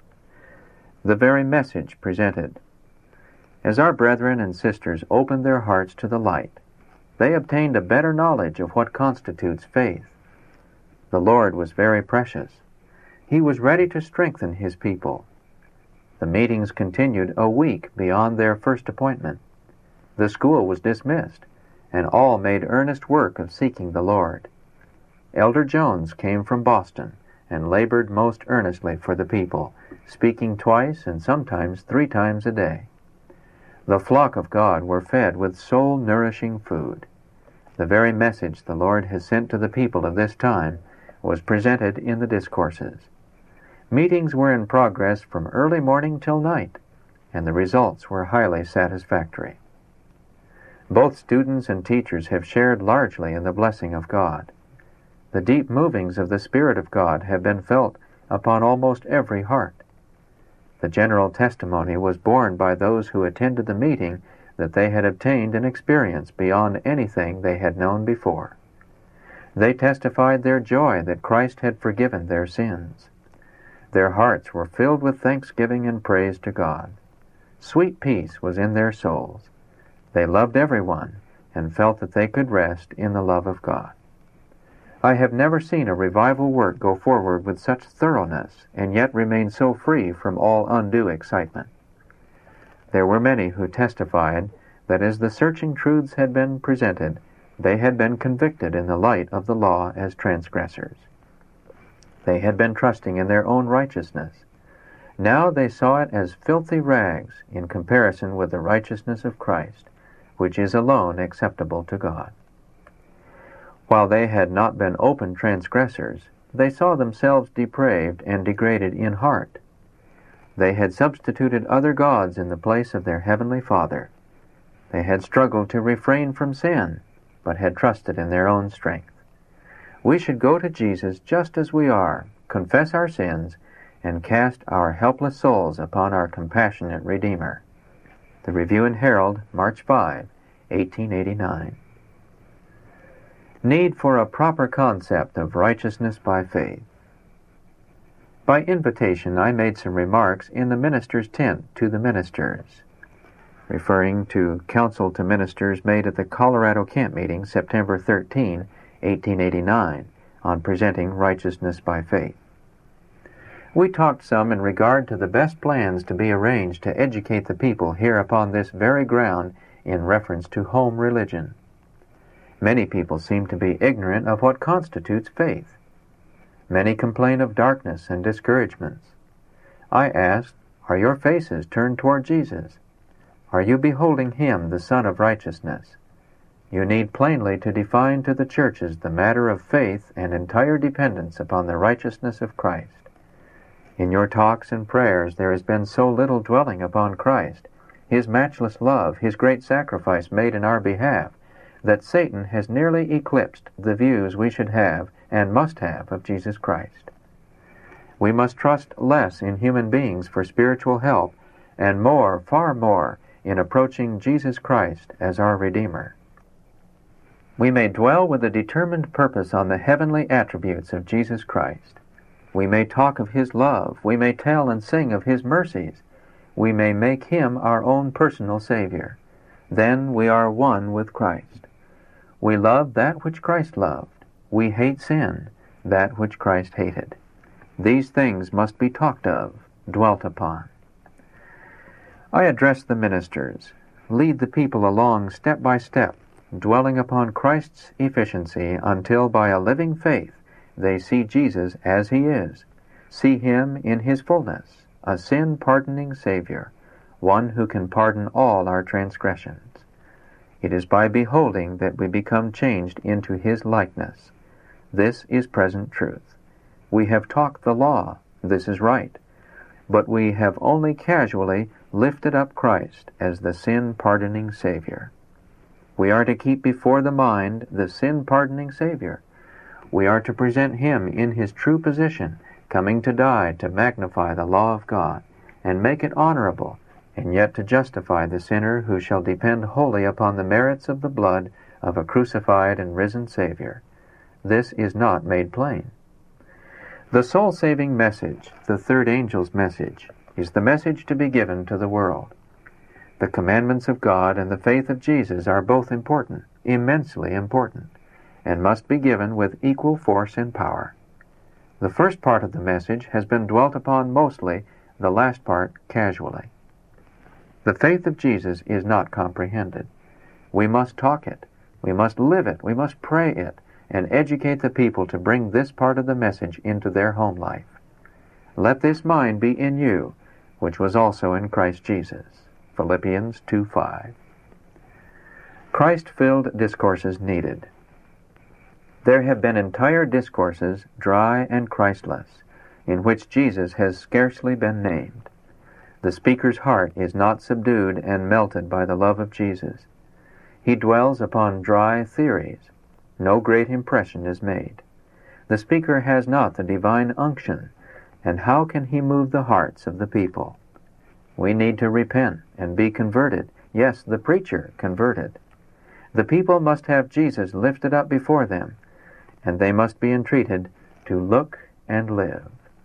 The very message presented. As our brethren and sisters opened their hearts to the light, they obtained a better knowledge of what constitutes faith. The Lord was very precious. He was ready to strengthen His people. The meetings continued a week beyond their first appointment. The school was dismissed, and all made earnest work of seeking the Lord. Elder Jones came from Boston and labored most earnestly for the people, speaking twice and sometimes three times a day. The flock of God were fed with soul-nourishing food. The very message the Lord has sent to the people of this time was presented in the discourses. Meetings were in progress from early morning till night, and the results were highly satisfactory. Both students and teachers have shared largely in the blessing of God. The deep movings of the Spirit of God have been felt upon almost every heart. The general testimony was borne by those who attended the meeting that they had obtained an experience beyond anything they had known before. They testified their joy that Christ had forgiven their sins. Their hearts were filled with thanksgiving and praise to God. Sweet peace was in their souls. They loved everyone and felt that they could rest in the love of God. I have never seen a revival work go forward with such thoroughness and yet remain so free from all undue excitement. There were many who testified that as the searching truths had been presented, they had been convicted in the light of the law as transgressors. They had been trusting in their own righteousness. Now they saw it as filthy rags in comparison with the righteousness of Christ, which is alone acceptable to God. While they had not been open transgressors, they saw themselves depraved and degraded in heart. They had substituted other gods in the place of their heavenly Father. They had struggled to refrain from sin, but had trusted in their own strength. We should go to Jesus just as we are, confess our sins, and cast our helpless souls upon our compassionate Redeemer. The Review and Herald, March fifth, eighteen eighty-nine. Need for a proper concept of righteousness by faith. By invitation, I made some remarks in the minister's tent to the ministers, referring to counsel to ministers made at the Colorado Camp Meeting September thirteenth, eighteen eighty-nine, on presenting righteousness by faith. We talked some in regard to the best plans to be arranged to educate the people here upon this very ground in reference to home religion. Many people seem to be ignorant of what constitutes faith. Many complain of darkness and discouragements. I asked, are your faces turned toward Jesus? Are you beholding Him, the Son of Righteousness? You need plainly to define to the churches the matter of faith and entire dependence upon the righteousness of Christ. In your talks and prayers there has been so little dwelling upon Christ, His matchless love, His great sacrifice made in our behalf, that Satan has nearly eclipsed the views we should have and must have of Jesus Christ. We must trust less in human beings for spiritual help and more, far more, in approaching Jesus Christ as our Redeemer. We may dwell with a determined purpose on the heavenly attributes of Jesus Christ. We may talk of His love. We may tell and sing of His mercies. We may make Him our own personal Savior. Then we are one with Christ. We love that which Christ loved. We hate sin, that which Christ hated. These things must be talked of, dwelt upon. I address the ministers. Lead the people along step by step, dwelling upon Christ's efficiency until by a living faith they see Jesus as He is, see Him in His fullness, a sin-pardoning Savior, one who can pardon all our transgressions. It is by beholding that we become changed into His likeness. This is present truth. We have talked the law, this is right, but we have only casually lifted up Christ as the sin-pardoning Savior. We are to keep before the mind the sin-pardoning Savior. We are to present Him in His true position, coming to die to magnify the law of God, and make it honorable, and yet to justify the sinner who shall depend wholly upon the merits of the blood of a crucified and risen Savior. This is not made plain. The soul-saving message, the third angel's message, is the message to be given to the world. The commandments of God and the faith of Jesus are both important, immensely important, and must be given with equal force and power. The first part of the message has been dwelt upon mostly, the last part casually. The faith of Jesus is not comprehended. We must talk it, we must live it, we must pray it, and educate the people to bring this part of the message into their home life. Let this mind be in you, which was also in Christ Jesus. Philippians two five. Christ-filled discourses needed. There have been entire discourses, dry and Christless, in which Jesus has scarcely been named. The speaker's heart is not subdued and melted by the love of Jesus. He dwells upon dry theories. No great impression is made. The speaker has not the divine unction, and how can he move the hearts of the people? We need to repent and be converted. Yes, the preacher converted. The people must have Jesus lifted up before them, and they must be entreated to look and live.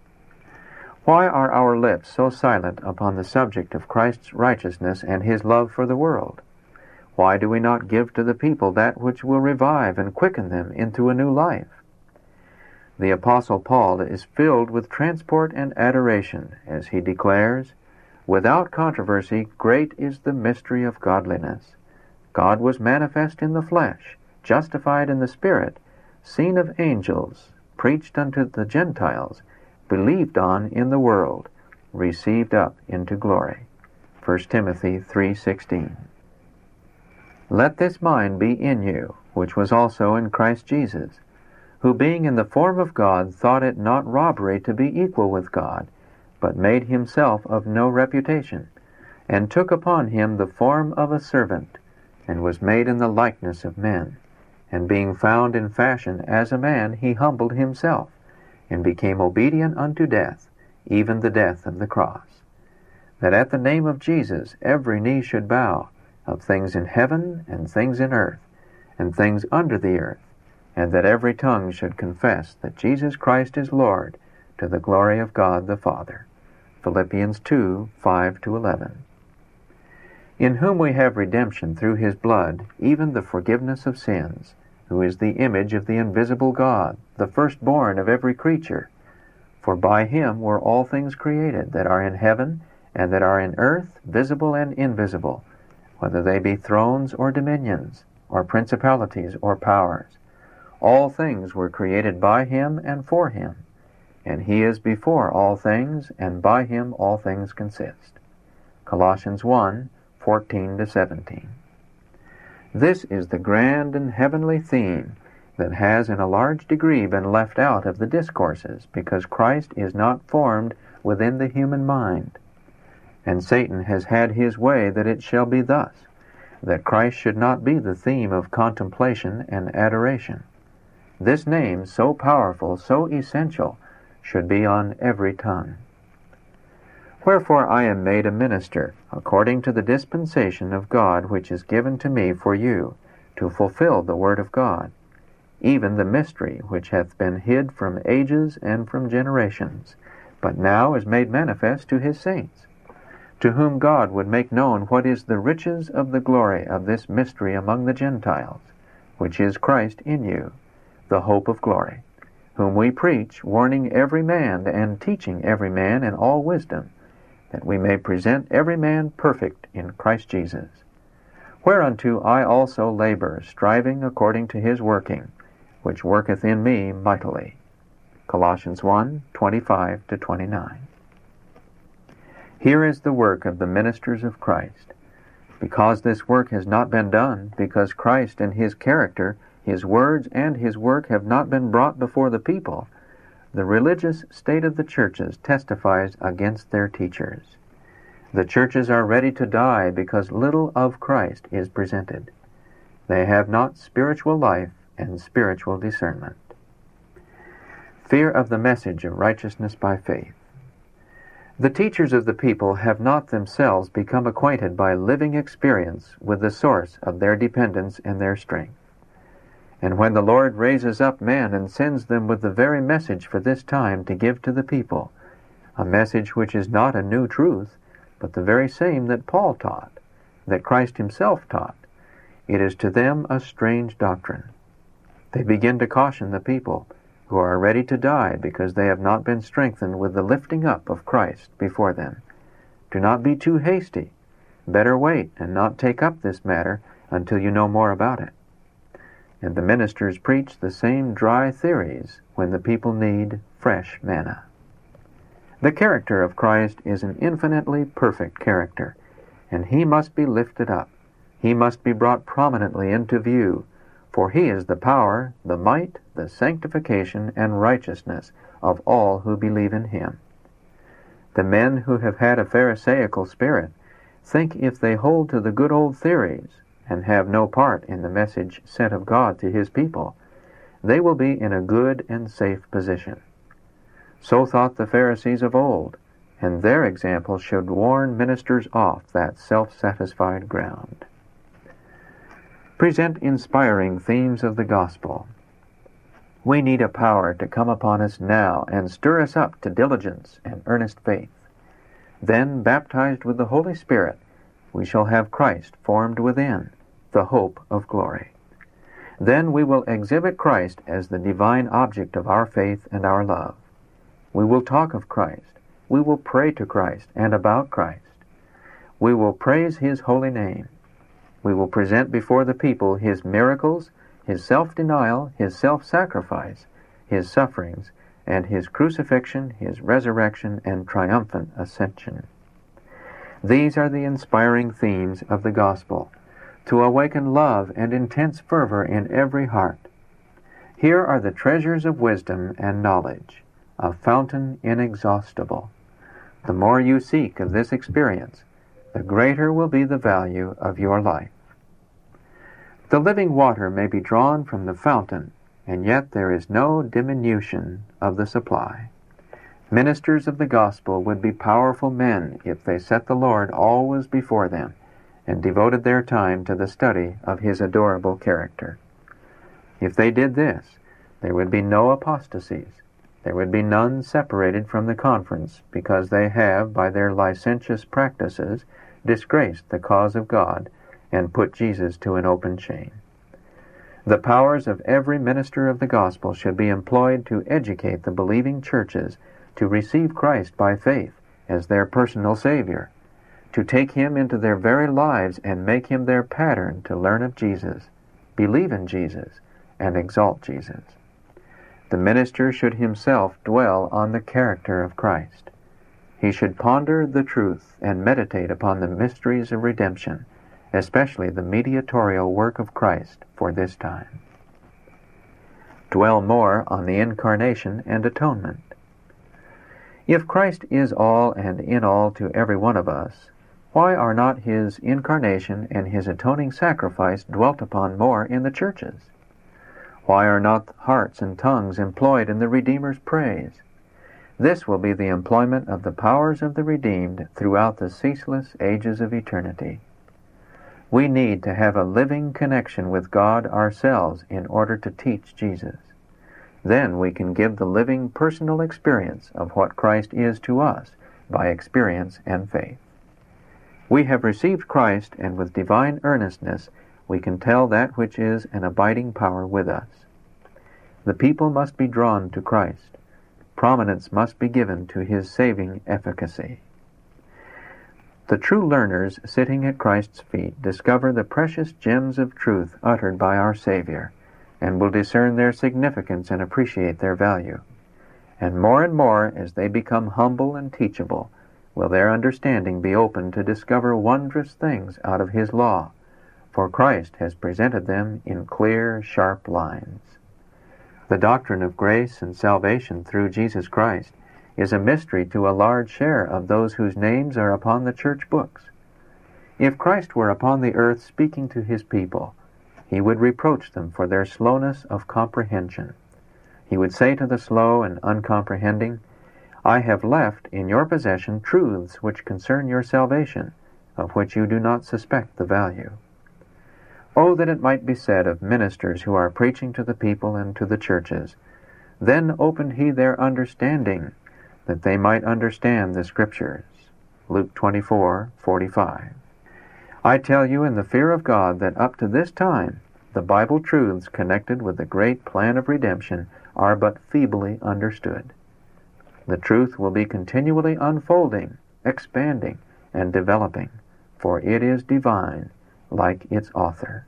Why are our lips so silent upon the subject of Christ's righteousness and his love for the world? Why do we not give to the people that which will revive and quicken them into a new life? The Apostle Paul is filled with transport and adoration as he declares, "Without controversy, great is the mystery of godliness. God was manifest in the flesh, justified in the Spirit, seen of angels, preached unto the Gentiles, believed on in the world, received up into glory." First Timothy three sixteen. Let this mind be in you, which was also in Christ Jesus, who being in the form of God thought it not robbery to be equal with God, but made himself of no reputation, and took upon him the form of a servant, and was made in the likeness of men. And being found in fashion as a man, he humbled himself, and became obedient unto death, even the death of the cross. That at the name of Jesus every knee should bow, of things in heaven, and things in earth, and things under the earth, and that every tongue should confess that Jesus Christ is Lord, to the glory of God the Father. Philippians two five to eleven. In whom we have redemption through his blood, even the forgiveness of sins, who is the image of the invisible God, the firstborn of every creature. For by him were all things created, that are in heaven, and that are in earth, visible and invisible, whether they be thrones or dominions, or principalities or powers. All things were created by him and for him, and he is before all things, and by him all things consist. Colossians one fourteen to seventeen. This is the grand and heavenly theme that has in a large degree been left out of the discourses, because Christ is not formed within the human mind. And Satan has had his way that it shall be thus, that Christ should not be the theme of contemplation and adoration. This name, so powerful, so essential, should be on every tongue. Wherefore I am made a minister, according to the dispensation of God which is given to me for you, to fulfill the word of God, even the mystery which hath been hid from ages and from generations, but now is made manifest to his saints, to whom God would make known what is the riches of the glory of this mystery among the Gentiles, which is Christ in you, the hope of glory, whom we preach, warning every man and teaching every man in all wisdom, that we may present every man perfect in Christ Jesus. Whereunto I also labor, striving according to his working, which worketh in me mightily. Colossians one twenty-five to twenty-nine. Here is the work of the ministers of Christ. Because this work has not been done, because Christ and his character, his words, and his work have not been brought before the people, the religious state of the churches testifies against their teachers. The churches are ready to die because little of Christ is presented. They have not spiritual life and spiritual discernment. Fear of the message of righteousness by faith. The teachers of the people have not themselves become acquainted by living experience with the source of their dependence and their strength. And when the Lord raises up men and sends them with the very message for this time to give to the people, a message which is not a new truth, but the very same that Paul taught, that Christ himself taught, it is to them a strange doctrine. They begin to caution the people, who are ready to die because they have not been strengthened with the lifting up of Christ before them. Do not be too hasty. Better wait and not take up this matter until you know more about it. And the ministers preach the same dry theories when the people need fresh manna. The character of Christ is an infinitely perfect character, and he must be lifted up. He must be brought prominently into view, for he is the power, the might, the sanctification, and righteousness of all who believe in him. The men who have had a Pharisaical spirit think if they hold to the good old theories and have no part in the message sent of God to his people, they will be in a good and safe position. So thought the Pharisees of old, and their example should warn ministers off that self-satisfied ground. Present inspiring themes of the gospel. We need a power to come upon us now and stir us up to diligence and earnest faith. Then, baptized with the Holy Spirit, we shall have Christ formed within, the hope of glory. Then we will exhibit Christ as the divine object of our faith and our love. We will talk of Christ. We will pray to Christ and about Christ. We will praise his holy name. We will present before the people his miracles, his self-denial, his self-sacrifice, his sufferings, and his crucifixion, his resurrection, and triumphant ascension. These are the inspiring themes of the gospel, to awaken love and intense fervor in every heart. Here are the treasures of wisdom and knowledge, a fountain inexhaustible. The more you seek of this experience, the greater will be the value of your life. The living water may be drawn from the fountain, and yet there is no diminution of the supply. Ministers of the gospel would be powerful men if they set the Lord always before them and devoted their time to the study of his adorable character. If they did this, there would be no apostasies. There would be none separated from the conference because they have, by their licentious practices, disgraced the cause of God and put Jesus to an open shame. The powers of every minister of the gospel should be employed to educate the believing churches to receive Christ by faith as their personal Savior, to take him into their very lives and make him their pattern to learn of Jesus, believe in Jesus, and exalt Jesus. The minister should himself dwell on the character of Christ. He should ponder the truth and meditate upon the mysteries of redemption, especially the mediatorial work of Christ for this time. Dwell more on the incarnation and atonement. If Christ is all and in all to every one of us, why are not his incarnation and his atoning sacrifice dwelt upon more in the churches? Why are not hearts and tongues employed in the Redeemer's praise? This will be the employment of the powers of the redeemed throughout the ceaseless ages of eternity. We need to have a living connection with God ourselves in order to teach Jesus. Then we can give the living personal experience of what Christ is to us by experience and faith. We have received Christ, and with divine earnestness we can tell that which is an abiding power with us. The people must be drawn to Christ. Prominence must be given to his saving efficacy. The true learners sitting at Christ's feet discover the precious gems of truth uttered by our Savior, and will discern their significance and appreciate their value. And more and more, as they become humble and teachable, will their understanding be open to discover wondrous things out of his law, for Christ has presented them in clear, sharp lines. The doctrine of grace and salvation through Jesus Christ is a mystery to a large share of those whose names are upon the church books. If Christ were upon the earth speaking to his people, he would reproach them for their slowness of comprehension. He would say to the slow and uncomprehending, I have left in your possession truths which concern your salvation, of which you do not suspect the value. Oh, that it might be said of ministers who are preaching to the people and to the churches, Then opened he their understanding, that they might understand the Scriptures. Luke twenty-four forty-five. I tell you in the fear of God that up to this time the Bible truths connected with the great plan of redemption are but feebly understood. The truth will be continually unfolding, expanding, and developing, for it is divine, like its author.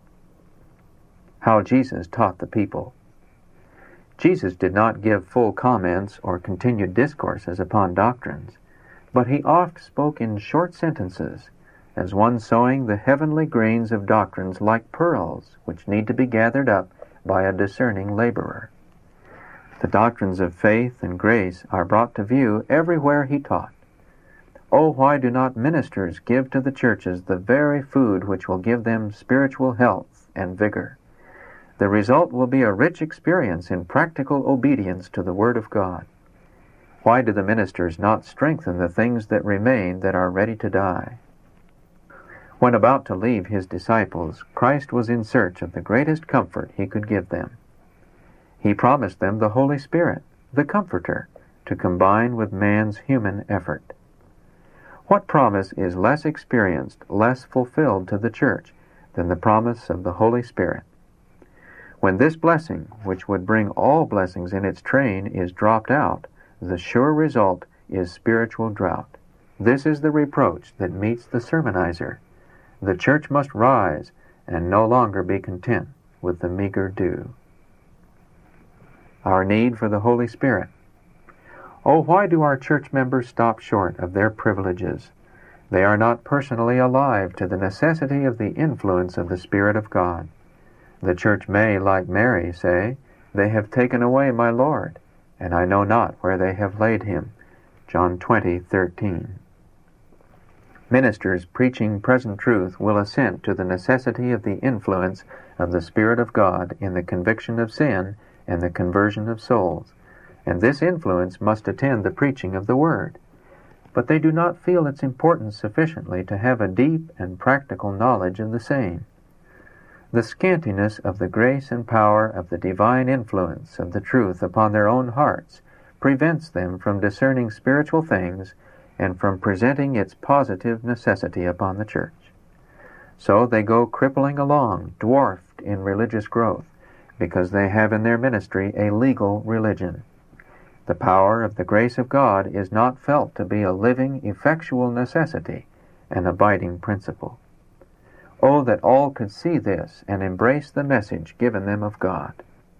How Jesus taught the people. Jesus did not give full comments or continued discourses upon doctrines, but he oft spoke in short sentences, as one sowing the heavenly grains of doctrines like pearls, which need to be gathered up by a discerning laborer. The doctrines of faith and grace are brought to view everywhere he taught. Oh, why do not ministers give to the churches the very food which will give them spiritual health and vigor? The result will be a rich experience in practical obedience to the Word of God. Why do the ministers not strengthen the things that remain that are ready to die? When about to leave his disciples, Christ was in search of the greatest comfort he could give them. He promised them the Holy Spirit, the Comforter, to combine with man's human effort. What promise is less experienced, less fulfilled to the church than the promise of the Holy Spirit? When this blessing, which would bring all blessings in its train, is dropped out, the sure result is spiritual drought. This is the reproach that meets the sermonizer. The church must rise and no longer be content with the meager dew. Our need for the Holy Spirit. Oh, why do our church members stop short of their privileges? They are not personally alive to the necessity of the influence of the Spirit of God. The church may, like Mary, say, "They have taken away my Lord, and I know not where they have laid him." John twenty thirteen. Ministers preaching present truth will assent to the necessity of the influence of the Spirit of God in the conviction of sin and the conversion of souls, and this influence must attend the preaching of the Word. But they do not feel its importance sufficiently to have a deep and practical knowledge of the same. The scantiness of the grace and power of the divine influence of the truth upon their own hearts prevents them from discerning spiritual things and from presenting its positive necessity upon the church. So they go crippling along, dwarfed in religious growth, because they have in their ministry a legal religion. The power of the grace of God is not felt to be a living, effectual necessity, an abiding principle. Oh, that all could see this and embrace the message given them of God.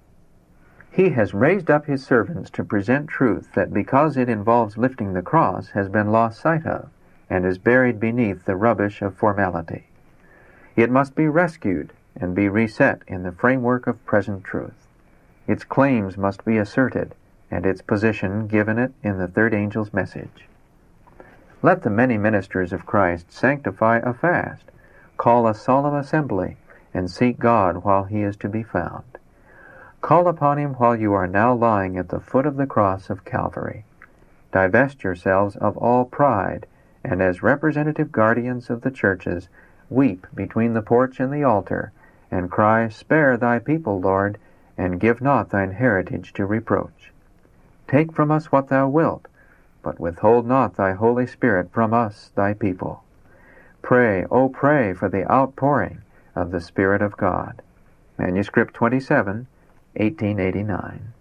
He has raised up his servants to present truth that, because it involves lifting the cross, has been lost sight of and is buried beneath the rubbish of formality. It must be rescued and be reset in the framework of present truth. Its claims must be asserted and its position given it in the third angel's message. Let the many ministers of Christ sanctify a fast, call a solemn assembly, and seek God while he is to be found. Call upon him while you are now lying at the foot of the cross of Calvary. Divest yourselves of all pride, and as representative guardians of the churches, weep between the porch and the altar, and cry, "Spare thy people, Lord, and give not thine heritage to reproach. Take from us what thou wilt, but withhold not thy Holy Spirit from us, thy people." Pray, oh pray for the outpouring of the Spirit of God. Manuscript twenty-seven, eighteen eighty-nine.